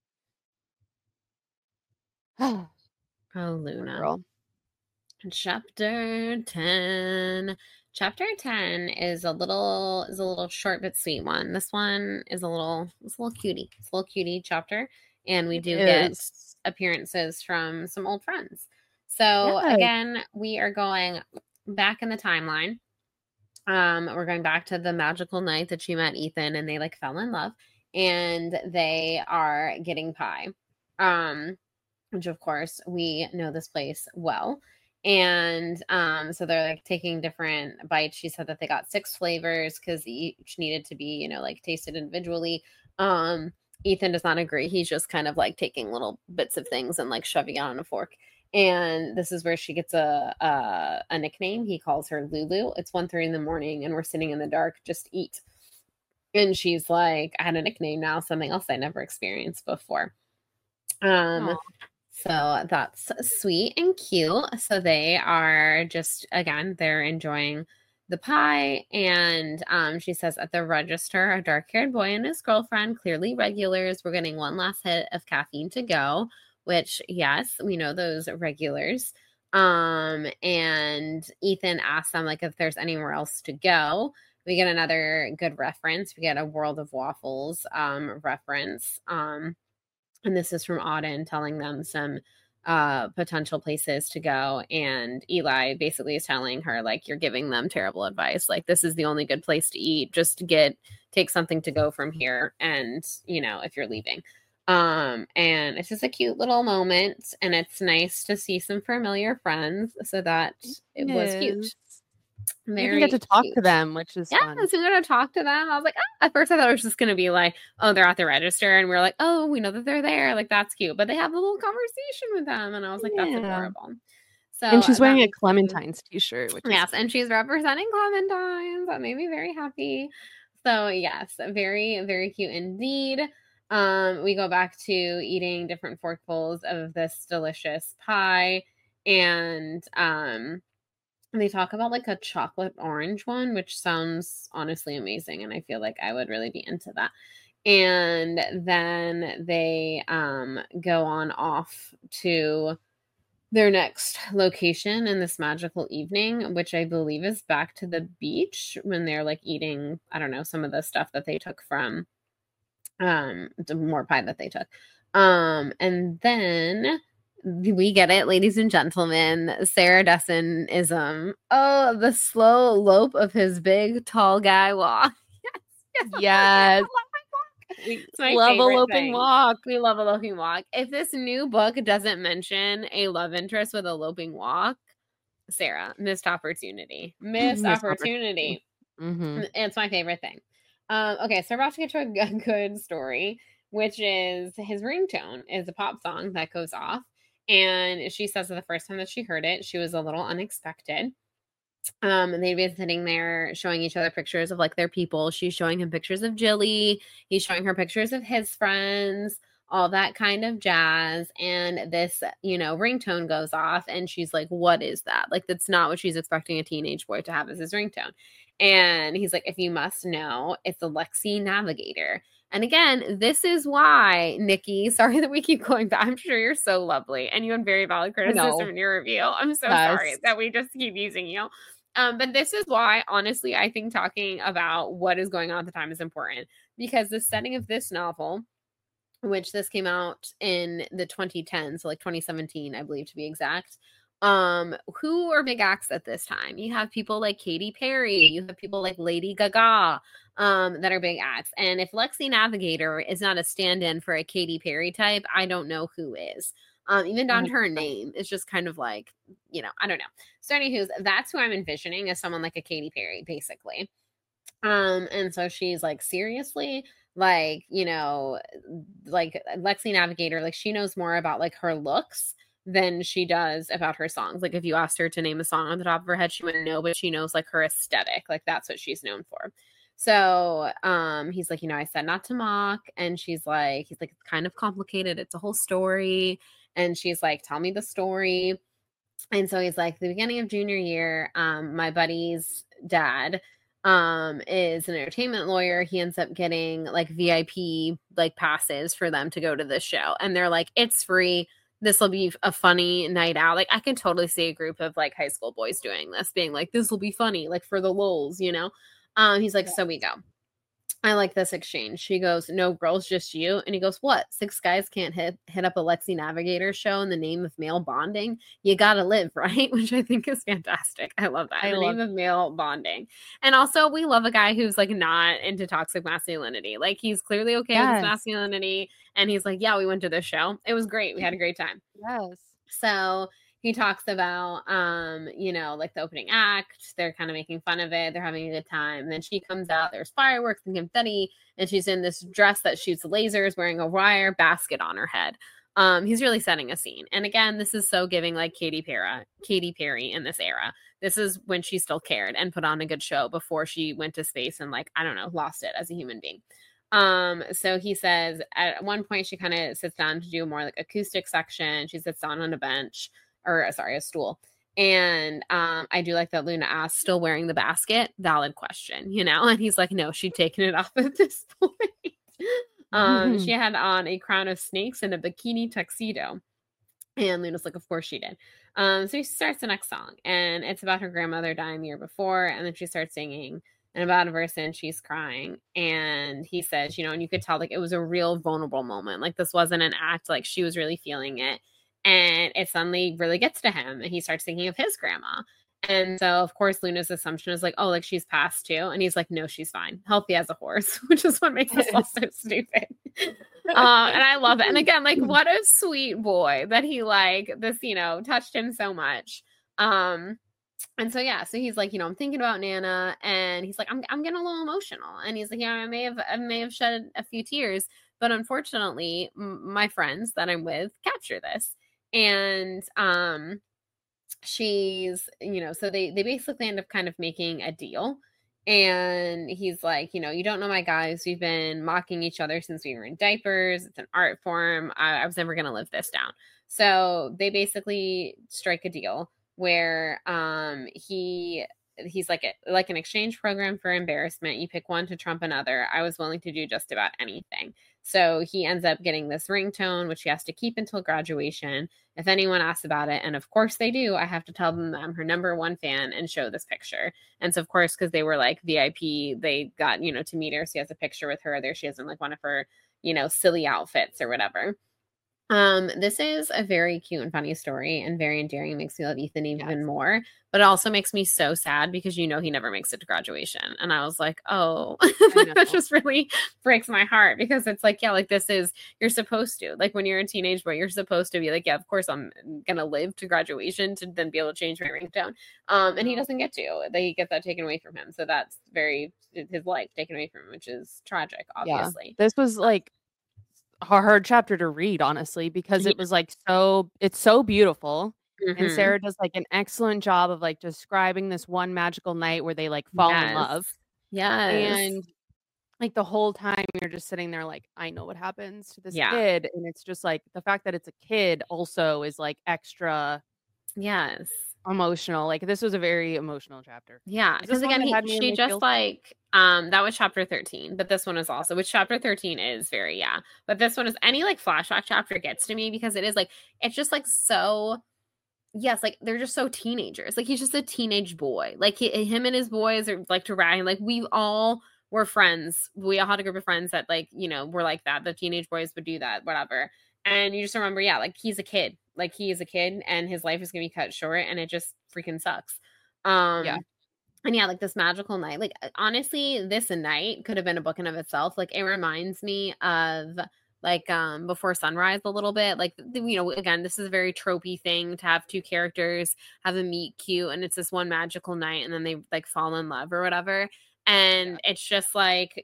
Oh, Luna. Girl. Chapter ten. Chapter ten is a little is a little short but sweet one. This one is a little it's a little cutie. It's a little cutie chapter. And we do It get is. appearances from some old friends. So Yes. again, we are going back in the timeline. Um, we're going back to the magical night that she met Ethan and they like fell in love and they are getting pie. Um, which of course we know this place well. And um, so they're like taking different bites. She said that they got six flavors because each needed to be, you know, like tasted individually. Um, Ethan does not agree. He's just kind of like taking little bits of things and like shoving it on a fork. And this is where she gets a, a a nickname. He calls her Lulu. It's one thirty in the morning and we're sitting in the dark. Just eat. And she's like, I had a nickname now, something else I never experienced before. Um. Aww. So that's sweet and cute. So they are just, again, they're enjoying the pie. And um, she says at the register, a dark-haired boy and his girlfriend, clearly regulars, we're getting one last hit of caffeine to go, which, yes, we know those regulars. Um, and Ethan asks them, like, if there's anywhere else to go. We get another good reference. We get a World of Waffles um, reference. Um And this is from Auden telling them some uh, potential places to go. And Eli basically is telling her, like, you're giving them terrible advice. Like, this is the only good place to eat. Just get, take something to go from here. And, you know, if you're leaving. Um, and it's just a cute little moment. And it's nice to see some familiar friends. So that it was cute. Very you can get to talk cute. to them, which is yeah, fun. so we're gonna talk to them. I was like, ah. At first I thought it was just gonna be like, oh, they're at the register, and we we're like, oh, we know that they're there. Like that's cute, but they have a little conversation with them, and I was like, yeah. That's adorable. So and she's wearing a Clementines t-shirt. Which yes, is and she's representing Clementines. That made me very happy. So yes, very very cute indeed. Um, we go back to eating different forkfuls of this delicious pie, and um. They talk about like a chocolate orange one, which sounds honestly amazing. And I feel like I would really be into that. And then they um, go on off to their next location in this magical evening, which I believe is back to the beach when they're like eating, I don't know, some of the stuff that they took from um, the more pie that they took. Um, and then we get it, ladies and gentlemen. Sarah Dessen-ism. Oh, the slow lope of his big, tall guy walk. Yes. yes. We It's my love a favorite loping thing. walk. We love a loping walk. If this new book doesn't mention a love interest with a loping walk, Sarah, missed opportunity. Missed Missed opportunity. Mm-hmm. It's my favorite thing. Um, okay, so we're about to get to a g- good story, which is his ringtone is a pop song that goes off. And she says that the first time that she heard it, she was a little unexpected. Um, and they've been sitting there showing each other pictures of like their people. She's showing him pictures of Jilly. He's showing her pictures of his friends, all that kind of jazz. And this, you know, ringtone goes off, and she's like, what is that? Like, that's not what she's expecting a teenage boy to have as his ringtone. And he's like, if you must know, it's the Lexi Navigator. And again, this is why, Nikki, sorry that we keep going back. I'm sure you're so lovely and you had very valid criticism No. in your review. I'm so Yes. sorry that we just keep using you. Um, but this is why, honestly, I think talking about what is going on at the time is important, because the setting of this novel, which this came out in the twenty tens, so like twenty seventeen, I believe to be exact. Um, who are big acts at this time? You have people like Katy Perry, you have people like Lady Gaga, um, that are big acts. And if Lexi Navigator is not a stand-in for a Katy Perry type, I don't know who is. Um, even down to her name, it's just kind of like, you know, I don't know. So anywho, that's who I'm envisioning as someone like a Katy Perry, basically. Um, and so she's like, seriously? Like, you know, like Lexi Navigator, like she knows more about like her looks than she does about her songs. Like if you asked her to name a song on the top of her head, she wouldn't know, but she knows like her aesthetic. Like that's what she's known for. So um he's like, you know, I said not to mock. And she's like, he's like, it's kind of complicated. It's a whole story. And she's like, tell me the story. And so he's like, the beginning of junior year, um, my buddy's dad um is an entertainment lawyer. He ends up getting like V I P like passes for them to go to this show. And they're like, it's free. This will be a funny night out. Like I can totally see a group of like high school boys doing this, being like, this will be funny, like for the lulz, you know? Um, he's like, yeah. So we go. I like this exchange. She goes, no, girls, just you. And he goes, what? Six guys can't hit hit up a Lexi Navigator show in the name of male bonding? You gotta live, right? Which I think is fantastic. I love that. In the name of male bonding. And also, we love a guy who's like not into toxic masculinity. Like he's clearly okay yes. with his masculinity. And he's like, yeah, we went to this show. It was great. We had a great time. Yes. So he talks about, um, you know, like the opening act. They're kind of making fun of it. They're having a good time. And then she comes out. There's fireworks and confetti. And she's in this dress that shoots lasers, wearing a wire basket on her head. Um, he's really setting a scene. And again, this is so giving like Katy Perry, Katy Perry in this era. This is when she still cared and put on a good show before she went to space and like, I don't know, lost it as a human being. Um, so he says at one point she kind of sits down to do more like acoustic section. She sits down on a bench. Or sorry, a stool. And um, I do like that Luna asked, still wearing the basket? Valid question, you know? And he's like, no, she'd taken it off at this point. um, mm-hmm. She had on a crown of snakes and a bikini tuxedo. And Luna's like, of course she did. Um, so he starts the next song. And it's about her grandmother dying the year before. And then she starts singing. And about a verse in, she's crying. And he says, you know, and you could tell like it was a real vulnerable moment. Like this wasn't an act. Like she was really feeling it. And it suddenly really gets to him. And he starts thinking of his grandma. And so, of course, Luna's assumption is like, oh, like she's passed too. And he's like, no, she's fine. Healthy as a horse, which is what makes this all so stupid. Uh, and I love it. And again, like, what a sweet boy that he like this, you know, touched him so much. Um, and so, yeah, so he's like, you know, I'm thinking about Nana. And he's like, I'm, I'm getting a little emotional. And he's like, yeah, I may have, I may have shed a few tears. But unfortunately, m- my friends that I'm with capture this. And um, she's, you know, so they, they basically end up kind of making a deal. And he's like, you know, you don't know my guys. We've been mocking each other since we were in diapers. It's an art form. I, I was never going to live this down. So they basically strike a deal where um, he he's like a, like an exchange program for embarrassment. You pick one to trump another. I was willing to do just about anything. So he ends up getting this ringtone, which he has to keep until graduation. If anyone asks about it, and of course they do, I have to tell them that I'm her number one fan and show this picture. And so, of course, because they were like V I P, they got, you know, to meet her. So he has a picture with her. There she is in like one of her, you know, silly outfits or whatever. Um, this is a very cute and funny story and very endearing. It makes me love Ethan even Yes. more. But it also makes me so sad because you know he never makes it to graduation. And I was like, oh, that just really breaks my heart because it's like, yeah, like this is, you're supposed to. Like when you're a teenage boy, you're supposed to be like, yeah, of course I'm going to live to graduation to then be able to change my ringtone. Um, and he doesn't get to. They get that taken away from him. So that's very, his life taken away from him, which is tragic, obviously. Yeah. This was like a hard chapter to read, honestly, because Yeah. it was like so, it's so beautiful. Mm-hmm. And Sarah does like an excellent job of like describing this one magical night where they like fall Yes. in love. Yes. And like the whole time you're just sitting there like, I know what happens to this Yeah. kid. And it's just like the fact that it's a kid also is like extra yes emotional. Like this was a very emotional chapter. Yeah, because again, he, she just feels- like um that was chapter thirteen, but this one is also, which chapter thirteen is very yeah. But this one is any like flashback chapter gets to me because it is like it's just like so. Yes, like they're just so teenagers. Like he's just a teenage boy. Like he, him and his boys are like to rag. Like we all were friends. We all had a group of friends that like you know were like that. The teenage boys would do that, whatever. And you just remember, yeah, like he's a kid. Like he is a kid, and his life is gonna be cut short, and it just freaking sucks. Um, yeah. And yeah, like this magical night. Like honestly, this night could have been a book in of itself. Like it reminds me of. Like um Before Sunrise a little bit, like you know again this is a very tropey thing to have two characters have a meet cute and it's this one magical night and then they like fall in love or whatever and yeah. It's just like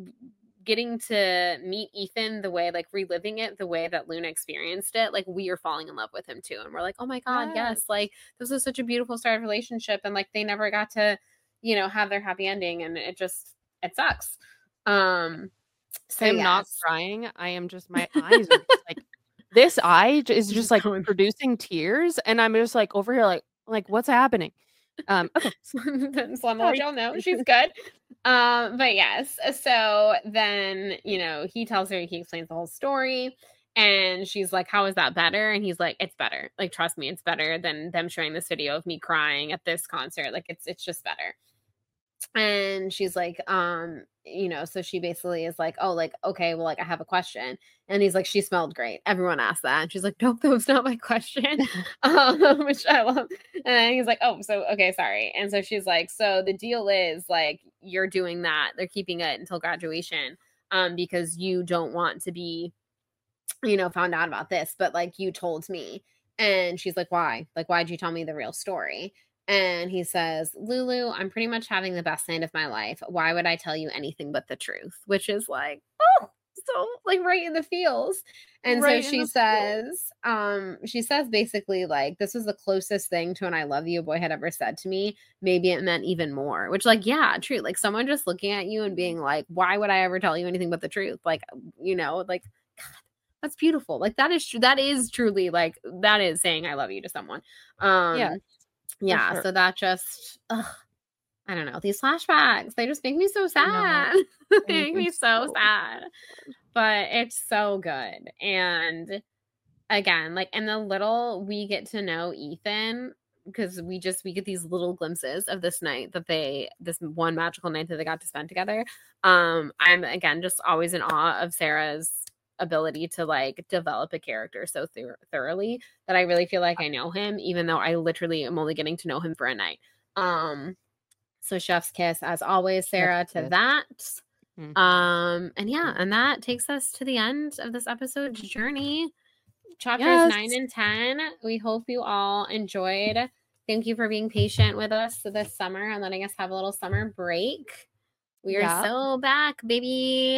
getting to meet Ethan the way like reliving it the way that Luna experienced it, like we are falling in love with him too and we're like oh my god yes, yes. Like this was such a beautiful start of relationship and like they never got to you know have their happy ending and it just it sucks. um So I'm yes. not crying. I am just, my eyes are just like, this eye is just like producing tears. And I'm just like over here, like, like what's happening? Um, okay. So I'm gonna let y'all know she's good. Um, but yes. So then, you know, he tells her, he explains the whole story. And she's like, how is that better? And he's like, it's better. Like, trust me, it's better than them showing this video of me crying at this concert. Like, it's it's just better. And she's like, um, you know, so she basically is like, oh, like, okay, well, like, I have a question. And he's like, she smelled great. Everyone asked that. And she's like, nope, that was not my question. um, which I love. And he's like, oh, so, okay, sorry. And so she's like, so the deal is like, you're doing that. They're keeping it until graduation um, because you don't want to be, you know, found out about this. But like, you told me. And she's like, why? Like, why'd you tell me the real story? And he says, Lulu, I'm pretty much having the best night of my life. Why would I tell you anything but the truth? Which is like, oh, so like right in the feels. And right so she says, um, she says basically like, this was the closest thing to an I love you a boy had ever said to me. Maybe it meant even more, which like, yeah, true. Like someone just looking at you and being like, why would I ever tell you anything but the truth? Like, you know, like, God, that's beautiful. Like that is true. That is truly like, that is saying I love you to someone. Um, yeah. Yeah, sure. So that just, ugh, I don't know. These flashbacks, they just make me so sad. They make me so, so sad. But it's so good. And again, like in the little we get to know Ethan, because we just, we get these little glimpses of this night that they, this one magical night that they got to spend together. Um, I'm, again, just always in awe of Sarah's ability to like develop a character so th- thoroughly that I really feel like I know him, even though I literally am only getting to know him for a night. Um, so chef's kiss as always, Sarah, to that. Mm-hmm. Um, and yeah, and that takes us to the end of this episode's journey. Chapters yes. nine and ten. We hope you all enjoyed. Thank you for being patient with us this summer and letting us have a little summer break. We are yeah. so back, baby.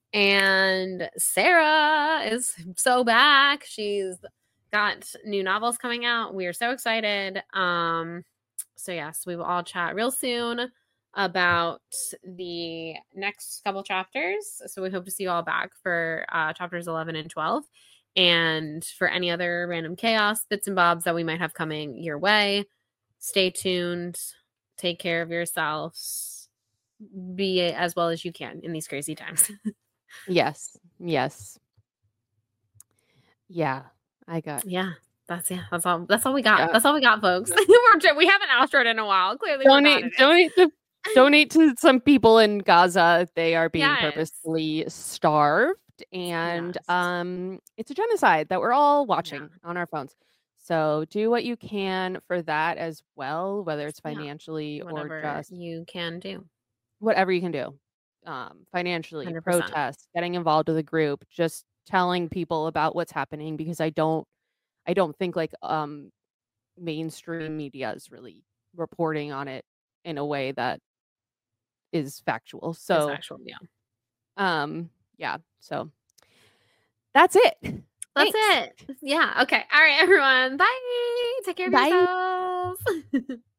And Sarah is so back. She's got new novels coming out. We are so excited. Um, so yes, we will all chat real soon about the next couple chapters. So we hope to see you all back for uh, chapters eleven and twelve. And for any other random chaos, bits and bobs that we might have coming your way. Stay tuned. Take care of yourselves. Be as well as you can in these crazy times. Yes. Yes. Yeah. I got. Yeah. That's yeah. That's all. That's all we got. Yeah. That's all we got, folks. we're, we haven't outroed in a while. Clearly, donate. Donate to donate to some people in Gaza. They are being yes. purposely starved, terrorist, and Yes. um, it's a genocide that we're all watching Yeah. on our phones. So do what you can for that as well, whether it's Yeah. financially or Whatever just you can do. whatever you can do. Um, financially, one hundred percent. protest, getting involved with a group, just telling people about what's happening, because I don't I don't think like um mainstream media is really reporting on it in a way that is factual. It's So actual, yeah. um yeah, so that's it. That's Thanks. it. Yeah. Okay. All right, everyone. Bye. Take care of Bye. yourselves.